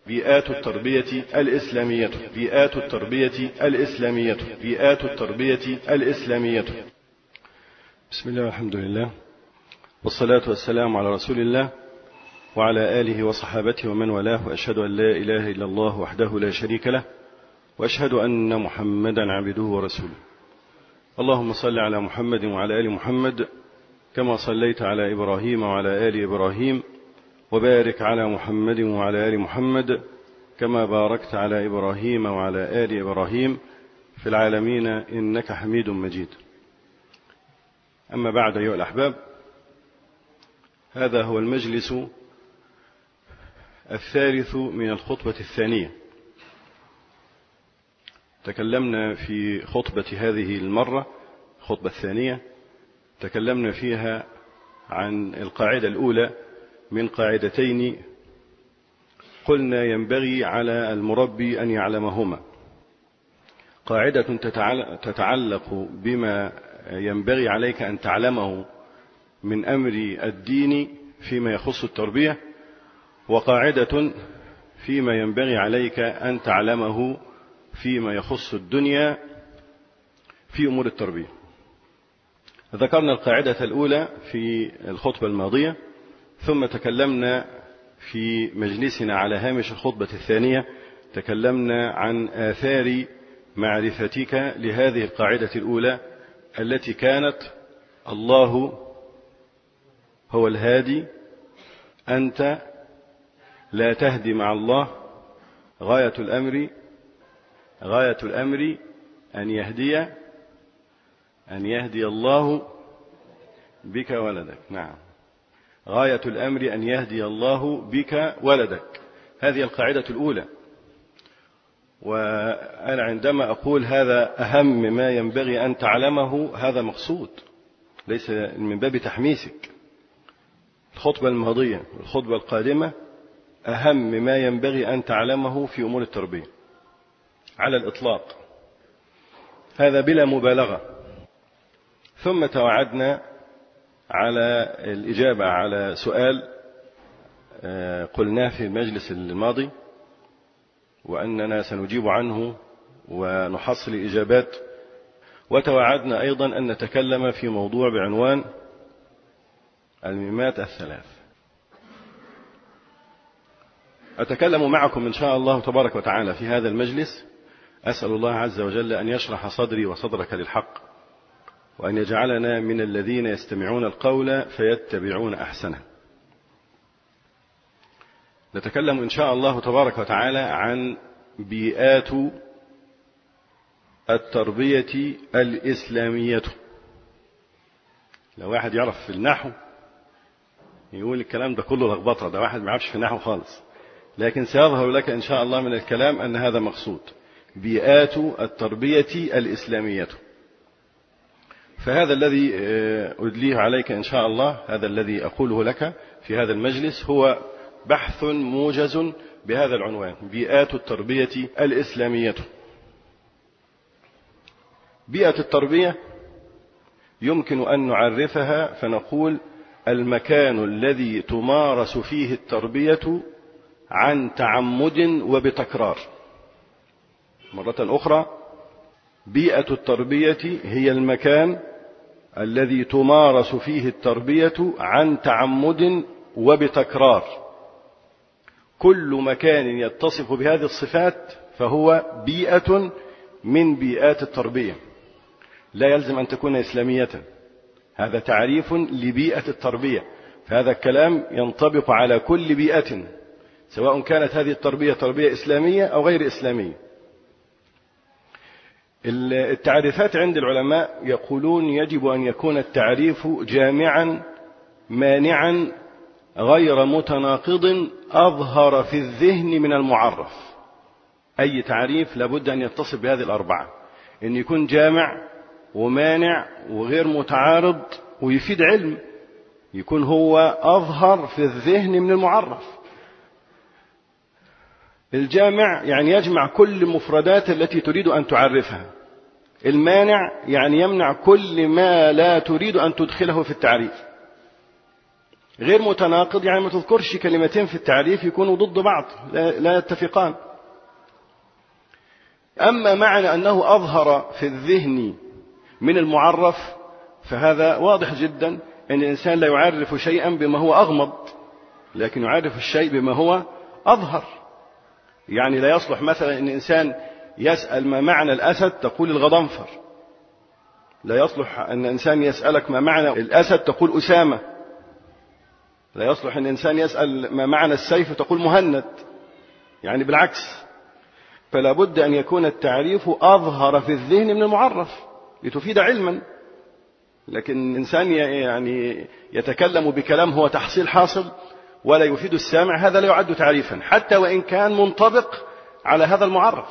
بيئات التربية الإسلامية. بيئات التربية الإسلامية. بيئات التربية الإسلامية. بسم الله والحمد لله، والصلاة والسلام على رسول الله وعلى آله وصحابته ومن والاه، وأشهد أن لا إله إلا الله وحده لا شريك له، وأشهد أن محمدا عبده ورسوله. اللهم صل على محمد وعلى آل محمد كما صليت على إبراهيم وعلى آل إبراهيم، وبارك على محمد وعلى آل محمد كما باركت على إبراهيم وعلى آل إبراهيم في العالمين إنك حميد مجيد. أما بعد أيها الأحباب، هذا هو المجلس الثالث من الخطبة الثانية. تكلمنا في خطبة هذه المرة، الخطبة الثانية، تكلمنا فيها عن القاعدة الأولى من قاعدتين قلنا ينبغي على المربي أن يعلمهما. قاعدة تتعلق بما ينبغي عليك أن تعلمه من أمر الدين فيما يخص التربية، وقاعدة فيما ينبغي عليك أن تعلمه فيما يخص الدنيا في أمور التربية. ذكرنا القاعدة الأولى في الخطبة الماضية، ثم تكلمنا في مجلسنا على هامش الخطبة الثانية، تكلمنا عن آثار معرفتك لهذه القاعدة الأولى التي كانت: الله هو الهادي، أنت لا تهدي مع الله، غاية الأمر أن يهدي الله بك ولدك. نعم، غاية الأمر أن يهدي الله بك ولدك. هذه القاعدة الأولى. وأنا عندما أقول هذا أهم ما ينبغي أن تعلمه، هذا مقصود، ليس من باب تحميسك. الخطبة الماضية والخطبة القادمة أهم ما ينبغي أن تعلمه في أمور التربية على الإطلاق، هذا بلا مبالغة. ثم توعدنا على الإجابة على سؤال قلناه في المجلس الماضي، وأننا سنجيب عنه ونحصل الإجابات. وتوعدنا أيضا أن نتكلم في موضوع بعنوان الميمات الثلاث. أتكلم معكم إن شاء الله تبارك وتعالى في هذا المجلس. أسأل الله عز وجل أن يشرح صدري وصدرك للحق، وأن يجعلنا من الذين يستمعون القول فيتبعون أحسنه. نتكلم إن شاء الله تبارك وتعالى عن بيئات التربية الإسلامية. لو واحد يعرف في النحو يقول الكلام ده كله لخبطة، ده واحد ما يعرفش في النحو خالص، لكن سيظهر لك إن شاء الله من الكلام أن هذا مقصود، بيئات التربية الإسلامية. فهذا الذي أدليه عليك إن شاء الله، هذا الذي أقوله لك في هذا المجلس، هو بحث موجز بهذا العنوان: بيئات التربية الإسلامية. بيئة التربية يمكن أن نعرفها فنقول: المكان الذي تمارس فيه التربية عن تعمد وبتكرار. مرة أخرى، بيئة التربية هي المكان الذي تمارس فيه التربية عن تعمد وبتكرار. كل مكان يتصف بهذه الصفات فهو بيئة من بيئات التربية. لا يلزم أن تكون إسلامية، هذا تعريف لبيئة التربية، فهذا الكلام ينطبق على كل بيئة، سواء كانت هذه التربية تربية إسلامية أو غير إسلامية. التعريفات عند العلماء يقولون يجب أن يكون التعريف جامعا مانعا غير متناقض أظهر في الذهن من المعرف. أي تعريف لابد أن يتصف بهذه الأربعة: أن يكون جامع ومانع وغير متعارض ويفيد علم، يكون هو أظهر في الذهن من المعرف. الجامع يعني يجمع كل المفردات التي تريد أن تعرفها. المانع يعني يمنع كل ما لا تريد أن تدخله في التعريف. غير متناقض يعني ما تذكرش كلمتين في التعريف يكونوا ضد بعض لا يتفقان. أما معنى أنه أظهر في الذهن من المعرف فهذا واضح جدا، أن الإنسان لا يعرف شيئا بما هو أغمض، لكن يعرف الشيء بما هو أظهر. يعني لا يصلح مثلا أن الإنسان يسأل ما معنى الأسد تقول الغضنفر، لا يصلح أن إنسان يسألك ما معنى الأسد تقول أسامة، لا يصلح أن إنسان يسأل ما معنى السيف تقول مهند، يعني بالعكس. فلا بد أن يكون التعريف أظهر في الذهن من المعرف لتفيد علما. لكن الإنسان يعني يتكلم بكلام هو تحصيل حاصل ولا يفيد السامع، هذا لا يعد تعريفا حتى وإن كان منطبق على هذا المعرف.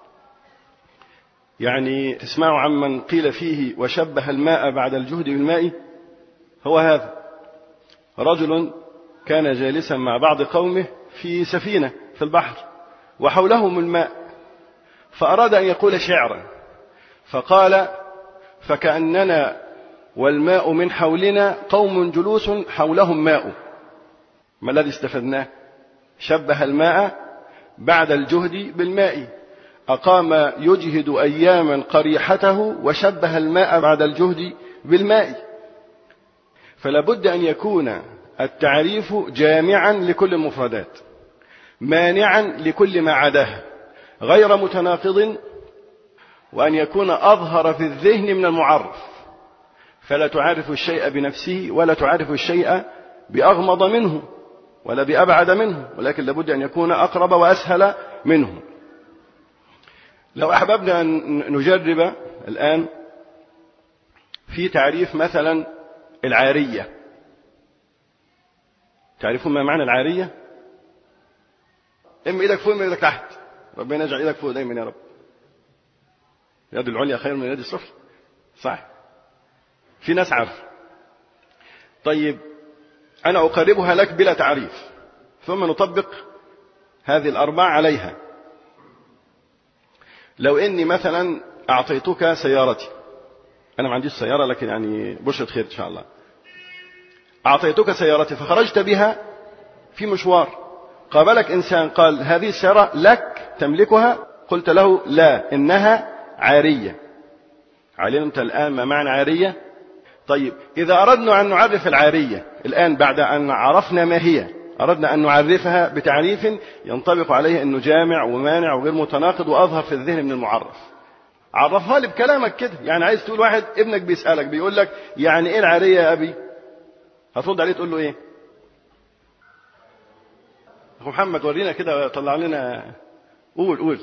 يعني تسمعوا عمن قيل فيه وشبه الماء بعد الجهد بالماء، هو هذا: رجل كان جالسا مع بعض قومه في سفينة في البحر وحولهم الماء، فأراد أن يقول شعرا فقال: فكأننا والماء من حولنا قوم جلوس حولهم ماء. ما الذي استفدناه؟ شبه الماء بعد الجهد بالماء، أقام يجهد أياما قريحته وشبه الماء بعد الجهد بالماء. فلا بد أن يكون التعريف جامعا لكل المفردات، مانعا لكل ما عداها، غير متناقض، وأن يكون أظهر في الذهن من المعرف، فلا تعرف الشيء بنفسه ولا تعرف الشيء بأغمض منه ولا بأبعد منه، ولكن لابد أن يكون أقرب وأسهل منه. لو أحببنا أن نجرب الآن في تعريف مثلا العارية. تعرفون ما معنى العارية؟ إما إيدك فوق إما إيدك تحت، ربنا يجعل إيدك فوق دايما يا رب. اليد العليا خير من اليد السفلى، صح؟ في ناس عارفة. طيب أنا أقربها لك بلا تعريف ثم نطبق هذه الأربع عليها. لو إني مثلا أعطيتك سيارتي، أنا ما عنديش سيارة لكن يعني بشرة خير إن شاء الله، أعطيتك سيارتي فخرجت بها في مشوار، قابلك إنسان قال: هذه السيارة لك تملكها، قلت له: لا، إنها عارية. علمت الآن ما معنى عارية؟ طيب إذا أردنا أن نعرف العارية الآن بعد أن عرفنا ما هي، أردنا أن نعرفها بتعريف ينطبق عليه أنه جامع ومانع وغير متناقض وأظهر في الذهن من المعرف، عرفها لي بكلامك كده. يعني عايز تقول واحد ابنك بيسألك بيقول لك: يعني إيه العارية يا أبي؟ هترد عليه تقول له إيه؟ أخو محمد ورينا كده، طلع لنا، قول.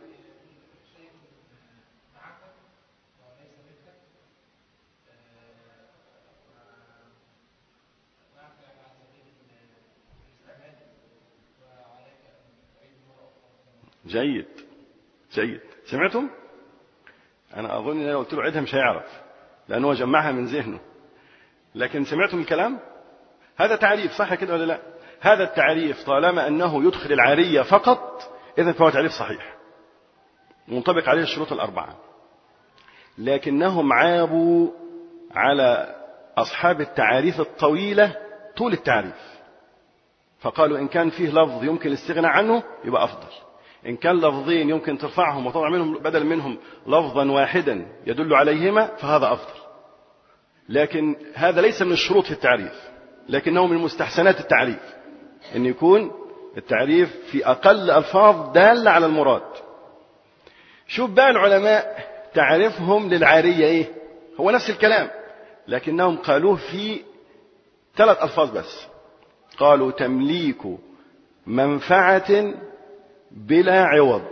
جيد. سمعتم؟ أنا أظن إن لو قلت له عيدها مش هيعرف لأنه جمعها من ذهنه، لكن سمعتم الكلام؟ هذا تعريف صح كده ولا لا؟ هذا التعريف طالما أنه يدخل العارية فقط إذن فهو تعريف صحيح منطبق عليه الشروط الأربعة. لكنهم عابوا على أصحاب التعاريف الطويلة طول التعريف، فقالوا إن كان فيه لفظ يمكن الاستغناء عنه يبقى أفضل، إن كان لفظين يمكن ترفعهم وتضع منهم بدل منهم لفظا واحدا يدل عليهما فهذا أفضل. لكن هذا ليس من الشروط في التعريف، لكنه من مستحسنات التعريف، أن يكون التعريف في أقل ألفاظ دالة على المراد. شوف بقى العلماء تعرفهم للعارية إيه؟ هو نفس الكلام لكنهم قالوه في 3 ألفاظ بس. قالوا: تمليك منفعة بلا عوض.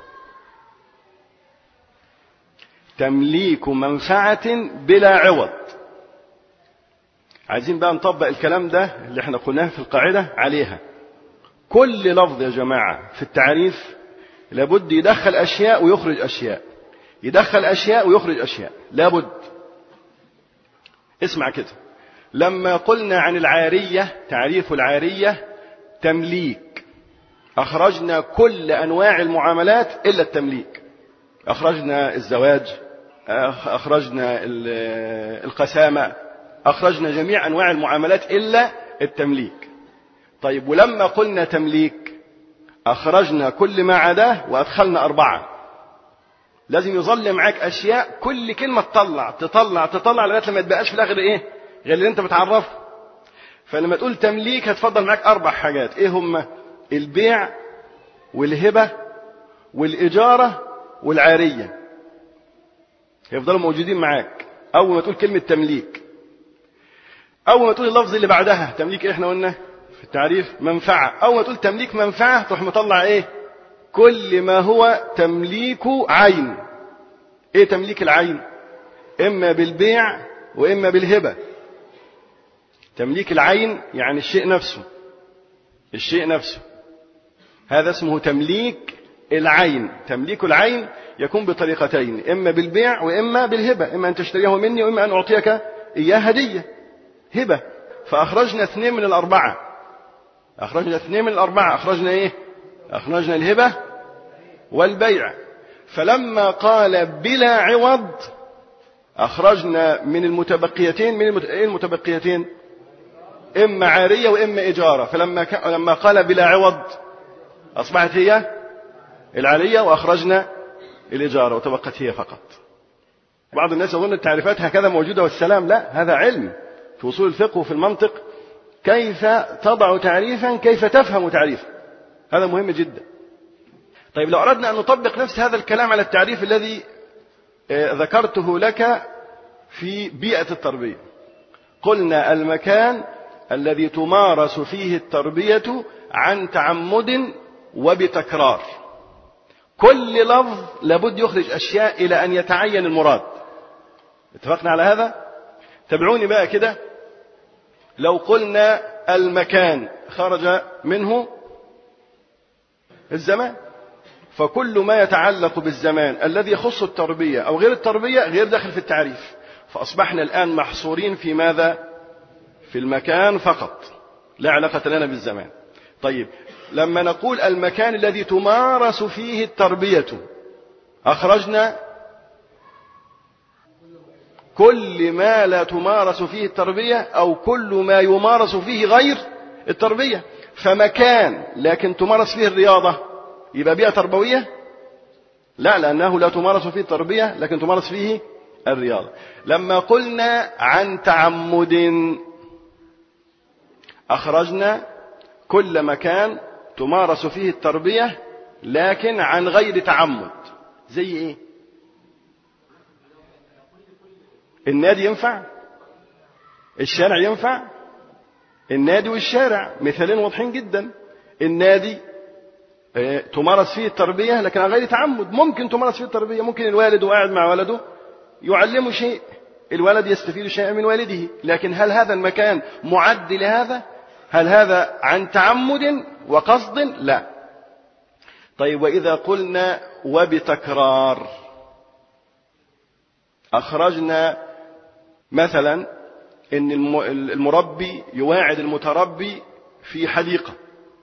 تمليك منفعة بلا عوض. عايزين بقى نطبق الكلام ده اللي احنا قلناه في القاعدة عليها. كل لفظ يا جماعة في التعريف لابد يدخل أشياء ويخرج أشياء، يدخل أشياء ويخرج أشياء، لابد. اسمع كده، لما قلنا عن العارية تعريف العارية تمليك، أخرجنا كل أنواع المعاملات إلا التمليك. أخرجنا الزواج، أخرجنا القسامة، أخرجنا جميع أنواع المعاملات إلا التمليك. طيب ولما قلنا تمليك أخرجنا كل ما عداه وأدخلنا 4. لازم يظل معاك أشياء كل كلمة تطلع لغاية لما يتبقاش في الآخر إيه غير اللي أنت بتعرفه. فلما تقول تمليك هتفضل معاك 4 حاجات. إيه هم؟ البيع والهبة والإجارة والعارية، يفضلوا موجودين معاك أول ما تقول كلمة تمليك. أول ما تقول اللفظ اللي بعدها تمليك، إحنا قلنا في التعريف منفعة. أول ما تقول تمليك منفعة تروح مطلع إيه؟ كل ما هو تمليك عين. إيه تمليك العين؟ إما بالبيع وإما بالهبة. تمليك العين يعني الشيء نفسه هذا اسمه تمليك العين. تمليك العين يكون بطريقتين، إما بالبيع وإما بالهبة، إما أن تشتريه مني وإما أن أعطيك إياه هدية هبة. فأخرجنا 2 من الأربعة. أخرجنا إيه؟ أخرجنا الهبة والبيع. فلما قال بلا عوض أخرجنا من المتبقيتين. إيه المتبقيتين؟ إما عارية وإما إجارة. فلما قال بلا عوض أصبحت هي العارية وأخرجنا الإجارة وتبقت هي فقط. بعض الناس يظن التعريفات هكذا موجودة والسلام. لا، هذا علم في أصول الفقه وفي المنطق، كيف تضع تعريفا كيف تفهم تعريفا، هذا مهم جدا. طيب لو أردنا أن نطبق نفس هذا الكلام على التعريف الذي ذكرته لك في بيئة التربية، قلنا المكان الذي تمارس فيه التربية عن تعمد وبتكرار. كل لفظ لابد يخرج أشياء إلى أن يتعين المراد. اتفقنا على هذا؟ تابعوني بقى كده. لو قلنا المكان خرج منه الزمان، فكل ما يتعلق بالزمان الذي يخص التربية أو غير التربية غير داخل في التعريف. فأصبحنا الآن محصورين في ماذا؟ في المكان فقط، لا علاقة لنا بالزمان. طيب لما نقول المكان الذي تمارس فيه التربية أخرجنا كل ما لا تمارس فيه التربية أو كل ما يمارس فيه غير التربية. فمكان لكن تمارس فيه الرياضة يبقى بيئة تربوية؟ لا، لأنه لا تمارس فيه التربية لكن تمارس فيه الرياضة. لما قلنا عن تعمد أخرجنا كل مكان تمارس فيه التربية لكن عن غير تعمد. زي إيه؟ النادي ينفع؟ الشارع ينفع؟ النادي والشارع مثالين واضحين جدا. النادي تمارس فيه التربية لكن عن غير تعمد. ممكن تمارس فيه التربية، ممكن الوالد وقاعد مع ولده يعلمه شيء، الولد يستفيد شيئا من والده، لكن هل هذا المكان معد لهذا؟ هل هذا عن تعمد وقصد؟ لا. طيب وإذا قلنا وبتكرار أخرجنا مثلا إن المربي يواعد المتربي في حديقة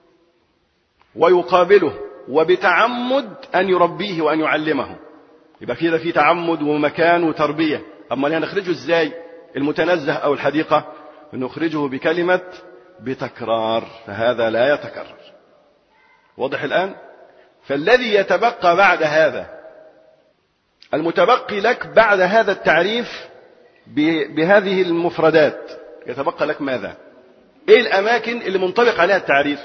ويقابله وبتعمد أن يربيه وأن يعلمه، يبقى كده في تعمد ومكان وتربية. أما هنخرجه إزاي المتنزه أو الحديقة؟ نخرجه بكلمة بتكرار، فهذا لا يتكرر. واضح الآن؟ فالذي يتبقى بعد هذا، المتبقي لك بعد هذا التعريف بهذه المفردات، يتبقى لك ماذا؟ ايه الاماكن اللي منطبق عليها التعريف؟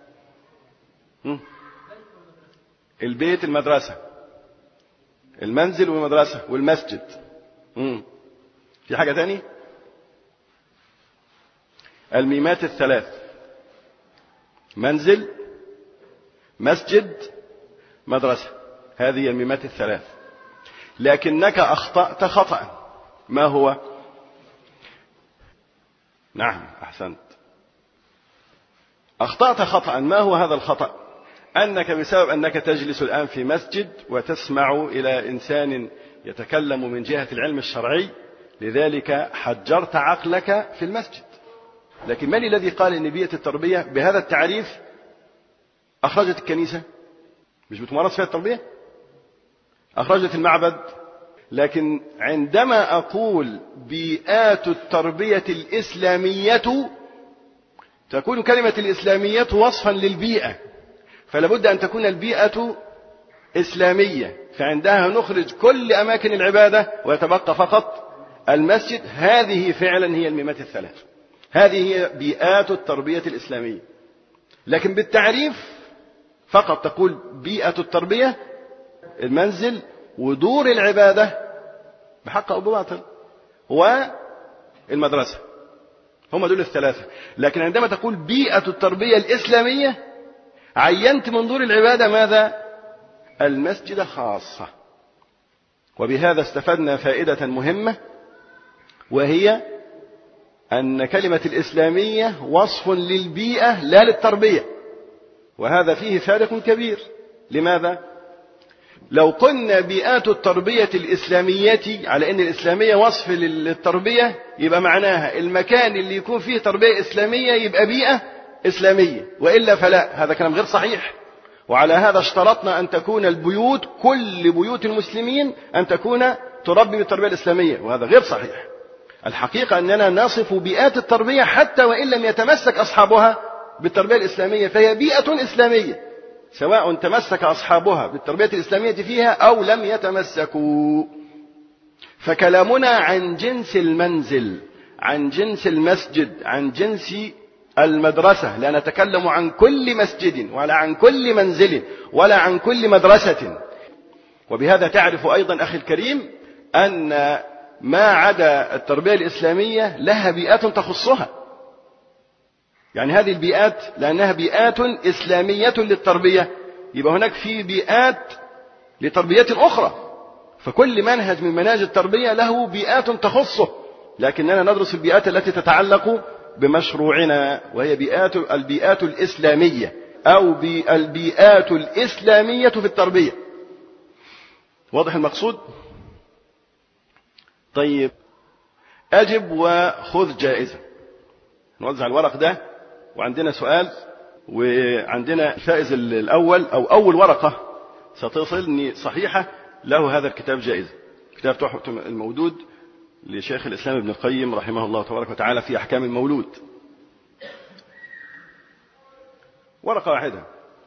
البيت، المدرسة، المنزل والمدرسة والمسجد. في حاجة تاني؟ الميمات الثلاث: منزل، مسجد، مدرسة. هذه الميمات الثلاث. لكنك أخطأت خطأ. ما هو؟ نعم أحسنت، أخطأت خطأ. ما هو هذا الخطأ؟ أنك بسبب أنك تجلس الآن في مسجد وتسمع إلى إنسان يتكلم من جهة العلم الشرعي، لذلك حجرت عقلك في المسجد. لكن من الذي قال إن بيئة التربية بهذا التعريف أخرجت الكنيسة؟ مش بتمارس فيها التربية؟ أخرجت المعبد. لكن عندما أقول بيئات التربية الإسلامية تكون كلمة الإسلامية وصفا للبيئة، فلا بد أن تكون البيئة إسلامية، فعندها نخرج كل أماكن العبادة ويتبقى فقط المسجد. هذه فعلا هي الميمات الثلاث، هذه هي بيئات التربية الإسلامية. لكن بالتعريف فقط تقول بيئة التربية المنزل ودور العبادة بحق أو بباطل والمدرسة، هم دول الثلاثة. لكن عندما تقول بيئة التربية الإسلامية عينت من دور العبادة ماذا؟ المسجد خاصة. وبهذا استفدنا فائدة مهمة، وهي أن كلمة الإسلامية وصف للبيئة لا للتربية، وهذا فيه فارق كبير. لماذا؟ لو قلنا بيئات التربية الإسلامية على أن الإسلامية وصف للتربية، يبقى معناها المكان اللي يكون فيه تربية إسلامية يبقى بيئة إسلامية، وإلا فلا، هذا كلام غير صحيح. وعلى هذا اشترطنا أن تكون البيوت، كل بيوت المسلمين أن تكون تربي بالتربية الإسلامية، وهذا غير صحيح. الحقيقة أننا نصف بيئات التربية حتى وإن لم يتمسك أصحابها بالتربية الإسلامية، فهي بيئة إسلامية سواء تمسك أصحابها بالتربية الإسلامية فيها أو لم يتمسكوا. فكلامنا عن جنس المنزل، عن جنس المسجد، عن جنس المدرسة، لا نتكلم عن كل مسجد ولا عن كل منزل ولا عن كل مدرسة. وبهذا تعرف أيضا أخي الكريم أن ما عدا التربية الإسلامية لها بيئات تخصها. يعني هذه البيئات لأنها بيئات إسلامية للتربية، يبقى هناك في بيئات لتربية أخرى، فكل منهج من مناهج التربية له بيئات تخصه، لكننا ندرس البيئات التي تتعلق بمشروعنا، وهي البيئات الإسلامية أو البيئات الإسلامية في التربية. واضح المقصود؟ طيب، أجب وخذ جائزة. نوزع الورق ده، وعندنا سؤال، وعندنا الفائز الأول أو أول ورقة ستصلني صحيحة له هذا الكتاب جائزة، كتاب تحفة المولود لشيخ الإسلام ابن القيم رحمه الله تبارك وتعالى في أحكام المولود. ورقة واحدة.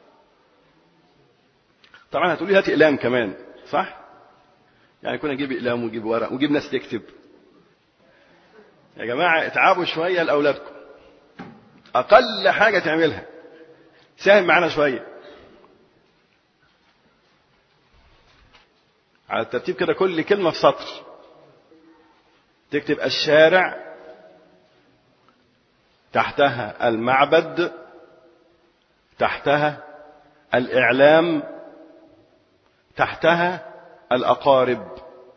طبعا هتقولي هات إقلام كمان، صح؟ يعني كنا نجيب إقلام ونجيب ورق ونجيب ناس تكتب. يا جماعة اتعبوا شوية لأولادكم، أقل حاجة تعملها ساهم معنا شوية على الترتيب كده، كل كلمة في سطر. تكتب الشارع، تحتها المعبد، تحتها الإعلام، تحتها الأقارب.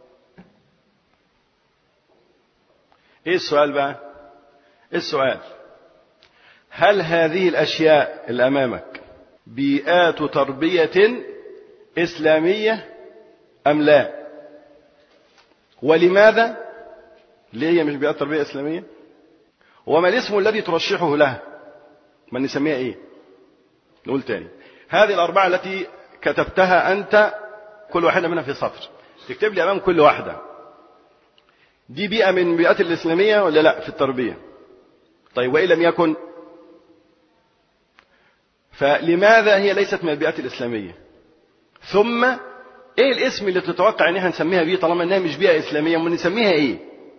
إيه السؤال بقى؟ إيه السؤال؟ هل هذه الأشياء اللي أمامك بيئات تربية إسلامية أم لا؟ ولماذا؟ ليه هي مش بيئات تربية إسلامية؟ وما الاسم الذي ترشحه لها؟ ما نسميها إيه؟ نقول تاني، هذه الأربعة التي كتبتها أنت كل واحدة منها في سطر، تكتب لي أمام كل واحدة دي بيئة من بيئات الإسلامية ولا لا في التربية؟ طيب، وإن لم يكن فلماذا هي ليست من البيئات الإسلامية؟ ثم إيه الاسم اللي تتوقع إنها نسميها بيه طالما إنها مش بيئة إسلامية؟ ونسميها إيه؟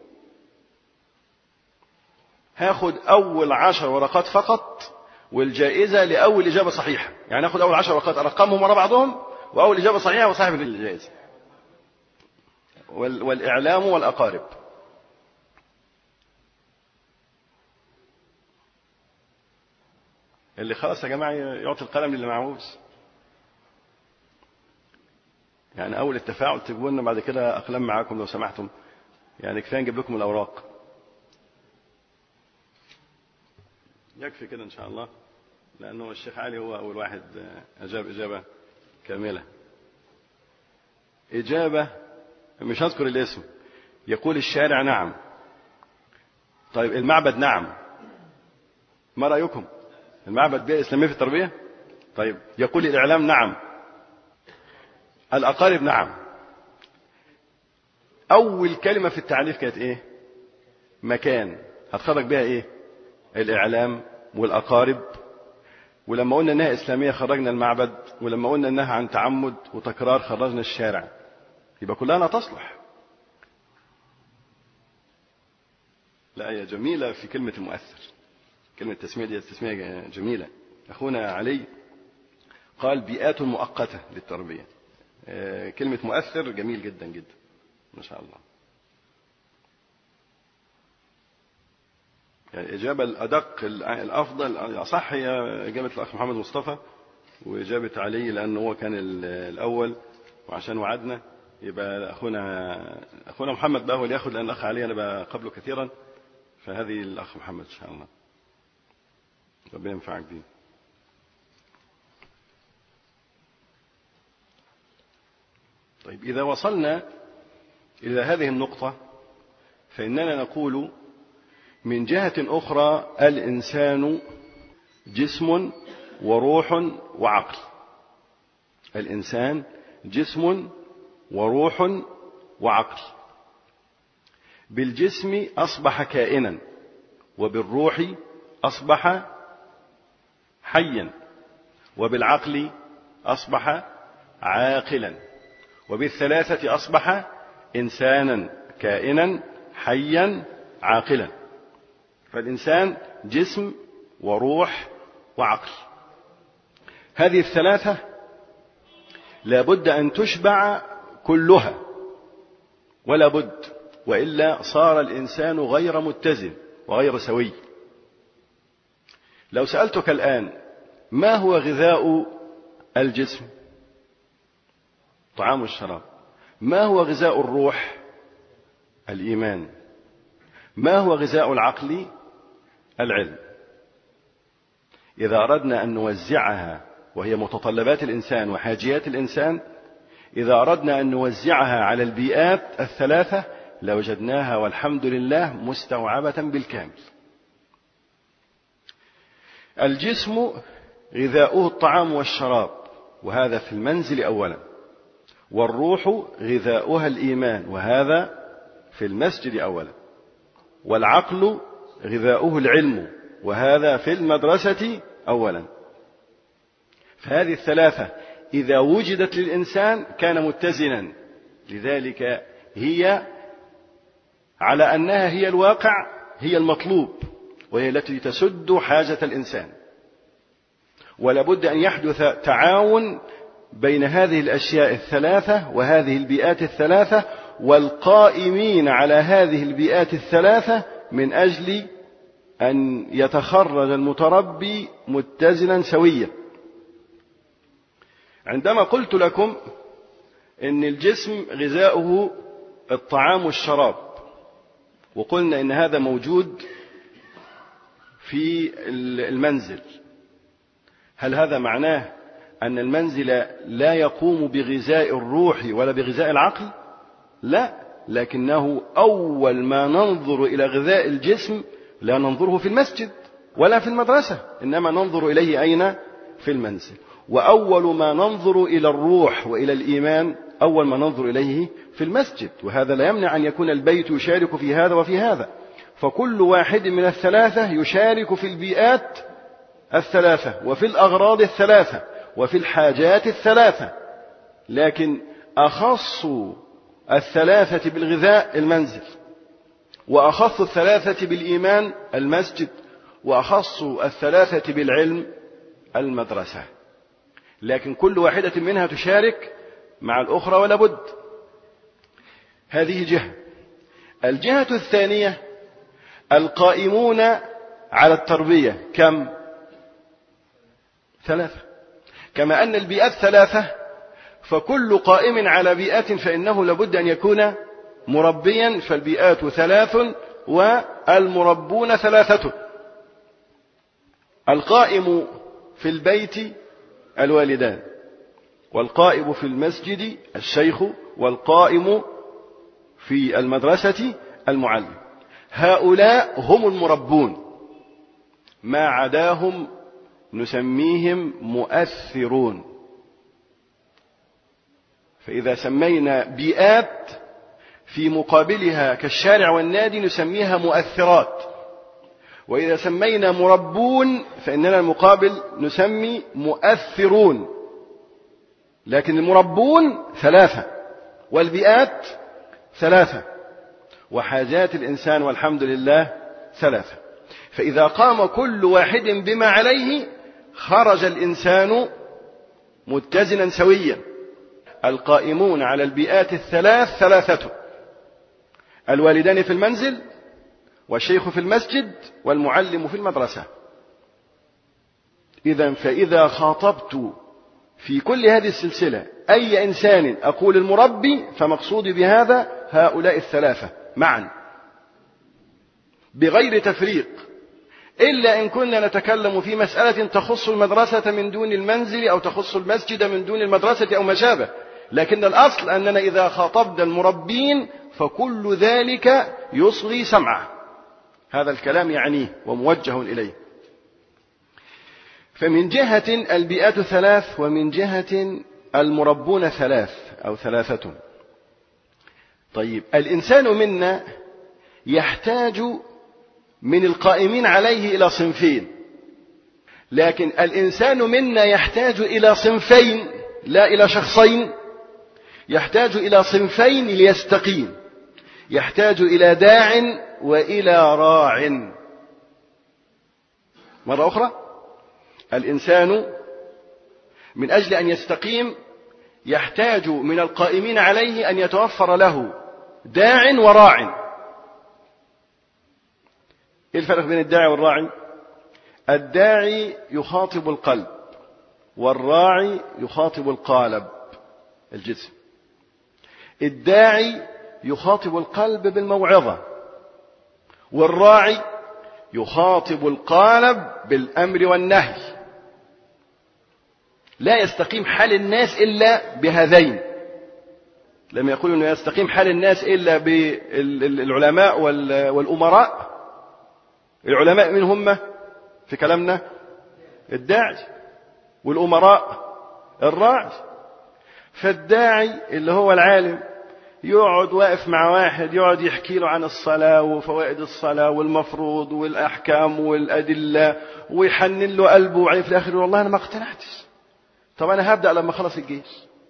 هاخد أول 10 ورقات فقط، والجائزة لأول إجابة صحيحة. يعني هاخد أول 10 ورقات أرقمهم ورا بعضهم، وأول إجابة صحيحة وصاحب الجائزة. والإعلام والأقارب. اللي خلاص يا جماعة يعطي القلم للي معهوش. يعني أول التفاعل تجيبوا لنا بعد كده أقلام معاكم لو سمحتم، يعني كفاية نجيب لكم الأوراق. يكفي كده إن شاء الله، لأنه الشيخ علي هو أول واحد أجاب إجابة كاملة. إجابة مش هذكر الاسم. يقول الشارع نعم. طيب، المعبد نعم. ما رأيكم؟ المعبد بيئة إسلامية في التربية؟ طيب، يقول الإعلام نعم. الأقارب نعم. أول كلمة في التعريف كانت إيه؟ مكان. هتخرج بها إيه؟ الإعلام والأقارب، ولما قلنا إنها إسلامية خرجنا المعبد، ولما قلنا إنها عن تعمد وتكرار خرجنا الشارع. يبقى كلها لا تصلح. لا، هي جميلة في كلمة المؤثر، كلمة التسمية دي تسمية جميلة. أخونا علي قال بيئات مؤقتة للتربية. كلمة مؤثر جميل جدا جدا، ما شاء الله. يعني الإجابة الأدق الأفضل الأصح هي إجابة الأخ محمد مصطفى، وإجابة علي لأنه هو كان الأول وعشان وعدنا. يبقى أخونا محمد بقى هو اللي ياخد، لأن الأخ علي أنا بقى قبله كثيرا، فهذه الأخ محمد إن شاء الله ربنا ينفعك بيه. طيب، إذا وصلنا إلى هذه النقطة فإننا نقول من جهة أخرى الإنسان جسم وروح وعقل. الإنسان جسم وروح وعقل. بالجسم أصبح كائنا، وبالروح أصبح حيا، وبالعقل أصبح عاقلا، وبالثلاثة أصبح إنسانا كائنا حيا عاقلا. فالإنسان جسم وروح وعقل. هذه الثلاثة لا بد أن تشبع كلها، ولا بد، وإلا صار الإنسان غير متزن وغير سوي. لو سألتك الآن ما هو غذاء الجسم؟ طعام والشراب. ما هو غذاء الروح؟ الإيمان. ما هو غذاء العقل؟ العلم. إذا أردنا أن نوزعها، وهي متطلبات الإنسان وحاجيات الإنسان، إذا أردنا أن نوزعها على البيئات الثلاثة لوجدناها والحمد لله مستوعبة بالكامل. الجسم غذاؤه الطعام والشراب، وهذا في المنزل أولا. والروح غذاؤها الإيمان، وهذا في المسجد أولا. والعقل غذاؤه العلم، وهذا في المدرسة أولا. فهذه الثلاثة إذا وجدت للإنسان كان متزنا. لذلك هي على أنها هي الواقع، هي المطلوب، وهي التي تسد حاجة الإنسان. ولا بد أن يحدث تعاون بين هذه الأشياء الثلاثة وهذه البيئات الثلاثة، والقائمين على هذه البيئات الثلاثة، من أجل أن يتخرج المتربي متزنا سويا. عندما قلت لكم إن الجسم غذاؤه الطعام والشراب، وقلنا إن هذا موجود في المنزل، هل هذا معناه أن المنزل لا يقوم بغذاء الروح ولا بغذاء العقل؟ لا، لكنه أول ما ننظر إلى غذاء الجسم لا ننظره في المسجد ولا في المدرسة، إنما ننظر إليه أين؟ في المنزل. وأول ما ننظر إلى الروح وإلى الإيمان أول ما ننظر إليه في المسجد. وهذا لا يمنع أن يكون البيت يشارك في هذا وفي هذا، فكل واحد من الثلاثة يشارك في البيئات الثلاثة وفي الأغراض الثلاثة وفي الحاجات الثلاثة. لكن أخص الثلاثة بالغذاء المنزل، وأخص الثلاثة بالإيمان المسجد، وأخص الثلاثة بالعلم المدرسة. لكن كل واحدة منها تشارك مع الأخرى ولا بد. هذه جهة. الجهة الثانية القائمون على التربية كم؟ ثلاثة. كما أن البيئات ثلاثة، فكل قائم على بيئات فإنه لابد أن يكون مربيا، فالبيئات ثلاث والمربون ثلاثة. القائم في البيت الوالدان، والقائم في المسجد الشيخ، والقائم في المدرسة المعلم. هؤلاء هم المربون، ما عداهم نسميهم مؤثرون. فإذا سمينا بيئات في مقابلها كالشارع والنادي نسميها مؤثرات. وإذا سمينا مربون فإننا المقابل نسمي مؤثرون، لكن المربون 3 والبيئات 3 وحاجات الإنسان والحمد لله 3. فإذا قام كل واحد بما عليه خرج الإنسان متزنا سويا. القائمون على البيئات 3 الوالدان في المنزل، والشيخ في المسجد، والمعلم في المدرسة. فإذا خاطبت في كل هذه السلسلة أي إنسان أقول المربي فمقصودي بهذا هؤلاء 3 معا بغير تفريق، إلا إن كنا نتكلم في مسألة تخص المدرسة من دون المنزل أو تخص المسجد من دون المدرسة أو ما شابه، لكن الأصل أننا إذا خاطبنا المربين فكل ذلك يصغي سمعه، هذا الكلام يعنيه وموجه إليه. فمن جهة البيئات 3 ومن جهة المربون 3 أو 3. طيب الإنسان منا يحتاج من القائمين عليه إلى صنفين، لكن الإنسان منا يحتاج إلى صنفين لا إلى شخصين، يحتاج إلى صنفين ليستقيم، يحتاج إلى داع وإلى راع. مرة أخرى، الإنسان من أجل أن يستقيم يحتاج من القائمين عليه أن يتوفر له داع وراع. إيه الفرق بين الداعي والراعي؟ الداعي يخاطب القلب، والراعي يخاطب القالب الجسم. الداعي يخاطب القلب بالموعظة، والراعي يخاطب القالب بالأمر والنهي. لا يستقيم حال الناس إلا بهذين. لم يقولوا أنه يستقيم حال الناس إلا بالعلماء والأمراء. العلماء من هم في كلامنا؟ الداعي، والأمراء الراعي. فالداعي اللي هو العالم يقعد واقف مع واحد يقعد يحكي له عن الصلاة وفوائد الصلاة والمفروض والأحكام والأدلة ويحنن له قلبه، وعين في الآخر والله أنا ما اقتنعتش، طب أنا هبدأ لما خلص الجيش.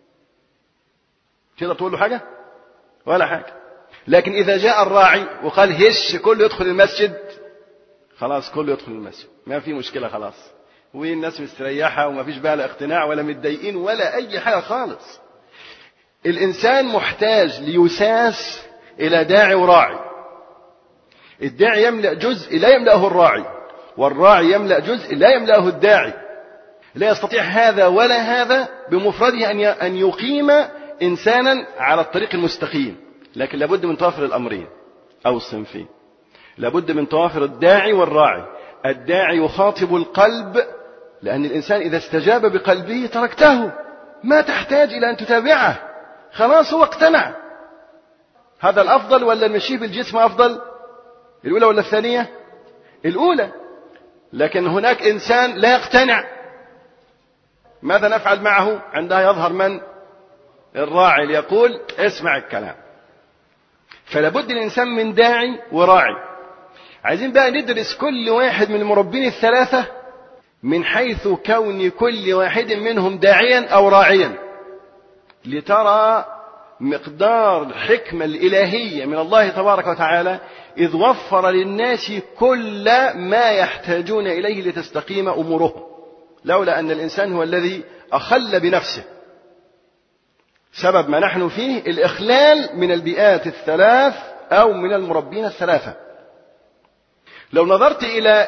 تقدر تقول له حاجة؟ ولا حاجة. لكن إذا جاء الراعي وقال هش كله يدخل المسجد، خلاص كله يدخل المسجد، ما في مشكلة خلاص، والناس مستريحة وما فيش بقى لا اقتناع ولا متضايقين ولا أي حاجة خالص. الإنسان محتاج ليساس إلى داعي وراعي. الداعي يملأ جزء لا يملأه الراعي، والراعي يملأ جزء لا يملأه الداعي. لا يستطيع هذا ولا هذا بمفرده أن يقيم إنسانا على الطريق المستقيم، لكن لابد من توافر الأمرين أو الصنفين. لابد من توافر الداعي والراعي. الداعي يخاطب القلب، لأن الإنسان إذا استجاب بقلبه تركته، ما تحتاج إلى أن تتابعه، خلاص هو اقتنع. هذا الأفضل ولا المشي بالجسم أفضل؟ الأولى ولا الثانية؟ الأولى. لكن هناك إنسان لا يقتنع، ماذا نفعل معه؟ عندها يظهر من؟ الراعي ليقول اسمع الكلام. فلابد الإنسان من داعي وراعي. عايزين بقى ندرس كل واحد من المربين 3 من حيث كون كل واحد منهم داعيا أو راعيا، لترى مقدار الحكمة الإلهية من الله تبارك وتعالى، إذ وفر للناس كل ما يحتاجون إليه لتستقيم أمورهم، لولا أن الإنسان هو الذي أخل بنفسه. سبب ما نحن فيه الإخلال من البيئات 3 أو من المربين 3. لو نظرت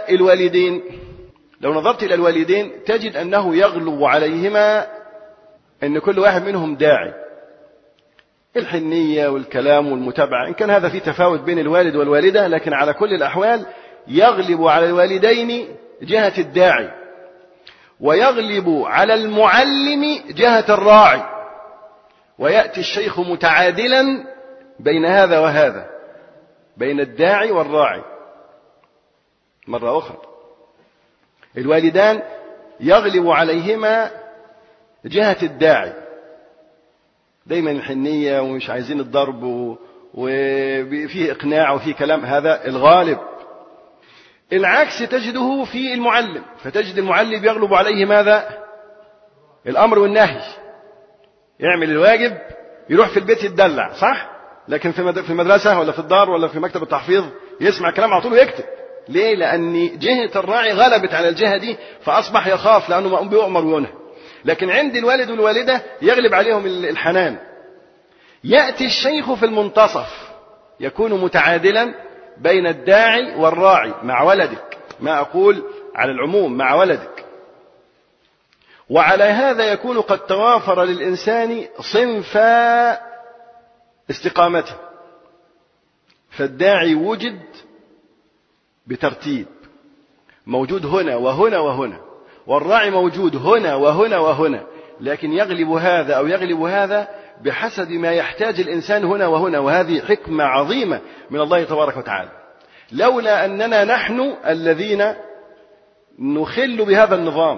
إلى الوالدين تجد أنه يغلب عليهما أن كل واحد منهم داعي. الحنية والكلام والمتابعة، إن كان هذا في تفاوت بين الوالد والوالدة، لكن على كل الأحوال يغلب على الوالدين جهة الداعي، ويغلب على المعلم جهة الراعي، ويأتي الشيخ متعادلا بين هذا وهذا، بين الداعي والراعي. مرة أخرى، الوالدان يغلب عليهما جهة الداعي، دايما الحنية ومش عايزين الضرب وفيه إقناع وفيه كلام، هذا الغالب. العكس تجده في المعلم، فتجد المعلم يغلب عليه ماذا؟ الأمر والنهي، يعمل الواجب يروح في البيت يتدلع، صح؟ لكن في المدرسة ولا في الدار ولا في مكتب التحفيظ يسمع كلام على طول ويكتب. ليه؟ لأن جهة الراعي غلبت على الجهة دي، فأصبح يخاف لأنه مأمور بيؤمر وينهى. لكن عند الوالد والوالدة يغلب عليهم الحنان. يأتي الشيخ في المنتصف، يكون متعادلا بين الداعي والراعي مع ولدك، ما أقول على العموم مع ولدك. وعلى هذا يكون قد توافر للإنسان صنفا استقامته، فالداعي وجد بترتيب، موجود هنا وهنا وهنا، والراعي موجود هنا وهنا وهنا، لكن يغلب هذا أو يغلب هذا بحسب ما يحتاج الإنسان هنا وهنا. وهذه حكمة عظيمة من الله تبارك وتعالى، لولا أننا نحن الذين نخل بهذا النظام.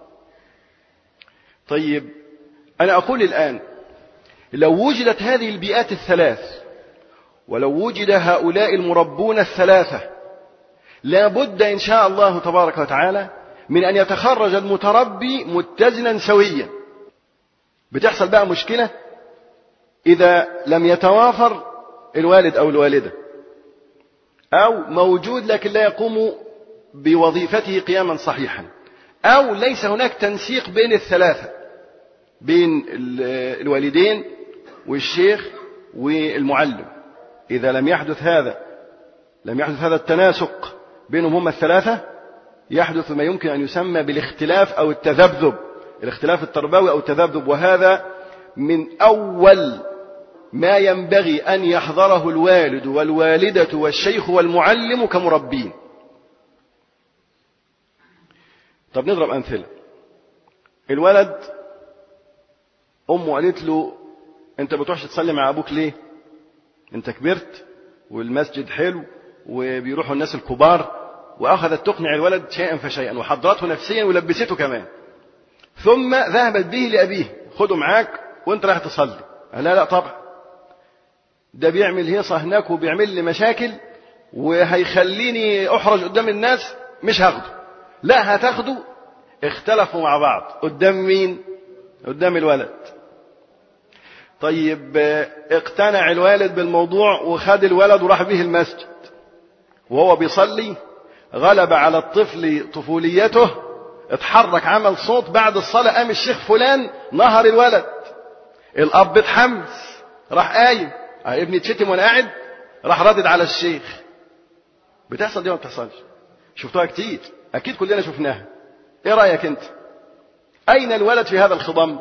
طيب أنا أقول الآن لو وجدت هذه البيئات الثلاث، ولو وجد هؤلاء المربون الثلاثة، لا بد إن شاء الله تبارك وتعالى من أن يتخرج المتربي متزنا سويا. بتحصل بقى مشكلة إذا لم يتوافر الوالد أو الوالدة، أو موجود لكن لا يقوم بوظيفته قياما صحيحا، أو ليس هناك تنسيق بين الثلاثة، بين الوالدين والشيخ والمعلم. إذا لم يحدث هذا التناسق بينهم هم الثلاثة، يحدث ما يمكن أن يسمى بالاختلاف أو التذبذب، الاختلاف التربوي أو التذبذب. وهذا من أول ما ينبغي أن يحضره الوالد والوالدة والشيخ والمعلم كمربين. طب نضرب أمثلة. الولد أمه قالت له أنت بتروحش تصلي مع أبوك ليه؟ أنت كبرت والمسجد حلو وبيروحوا الناس الكبار، وأخذت تقنع الولد شيئا فشيئا وحضرته نفسيا ولبسته كمان، ثم ذهبت به لأبيه خده معاك وانت رايح تصلي. لا طبعا، ده بيعمل هيصة هناك وبيعمل لي مشاكل وهيخليني أحرج قدام الناس، مش هاخده. لا هتاخده. اختلفوا مع بعض قدام مين؟ قدام الولد. طيب اقتنع الوالد بالموضوع وخد الولد وراح به المسجد، وهو بيصلي غلب على الطفل طفوليته، اتحرك عمل صوت، بعد الصلاة قام الشيخ فلان نهر الولد، الأب اتحمس راح قايم، ابني اتشتم وانا قاعد، راح ردد على الشيخ. بتحصل دي ولا ما بتحصلش؟ شفتوها كتير، أكيد كلنا شفناها. ايه رأيك انت؟ أين الولد في هذا الخضم؟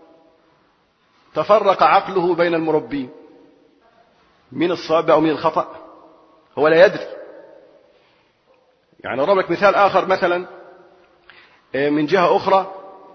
تفرق عقله بين المربين، من الصواب أو من الخطأ هو لا يدري. يعني أضرب لك مثال آخر، مثلا من جهة أخرى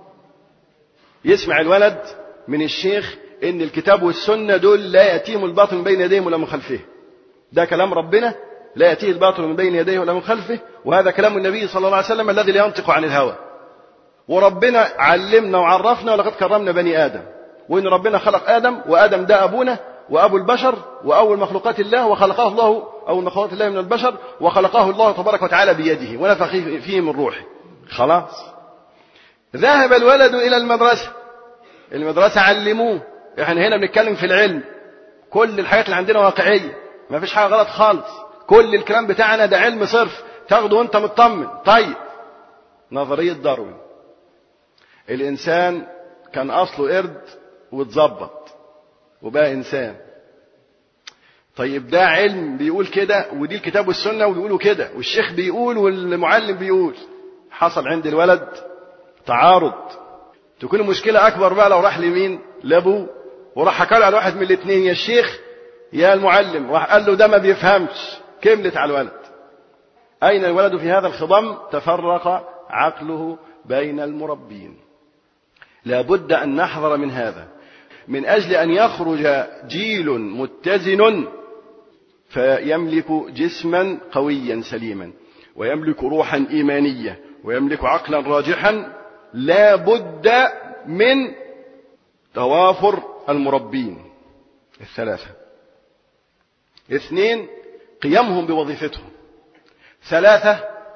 يسمع الولد من الشيخ إن الكتاب والسنة دول لا يأتيهم الباطل من بين يديهم ولا من خلفه، ده كلام ربنا لا يأتيه الباطل من بين يديه ولا من خلفه، وهذا كلام النبي صلى الله عليه وسلم الذي لا ينطق عن الهوى. وربنا علمنا وعرفنا ولقد كرمنا بني آدم، وإن ربنا خلق آدم، وآدم ده أبونا وأبو البشر وأول مخلوقات الله، وخلقه الله أول مخلوقات الله من البشر، وخلقه الله تبارك وتعالى بيده ونفخ فيه من روحه. خلاص ذهب الولد إلى المدرسة علموه. احنا هنا بنتكلم في العلم، كل الحاجات اللي عندنا واقعية، ما فيش حاجة غلط خالص، كل الكلام بتاعنا ده علم صرف، تاخده وانت مطمن. طيب نظرية داروين، الإنسان كان أصله قرد واتظبط وبقى إنسان. طيب ده علم بيقول كده، ودي الكتاب والسنة وبيقولوا كده، والشيخ بيقول والمعلم بيقول. حصل عند الولد تعارض، تكون المشكلة أكبر بقى لو راح لمين؟ لأبوه، وراح حكى على واحد من الاثنين، يا الشيخ يا المعلم، راح قال له ده ما بيفهمش، كملت على الولد. أين الولد في هذا الخضم؟ تفرق عقله بين المربين. لا بد أن نحذر من هذا، من أجل أن يخرج جيل متزن فيملك جسما قويا سليما، ويملك روحا إيمانية، ويملك عقلا راجحا. لا بد من توافر المربين الثلاثة. 2 قيامهم بوظيفتهم. 3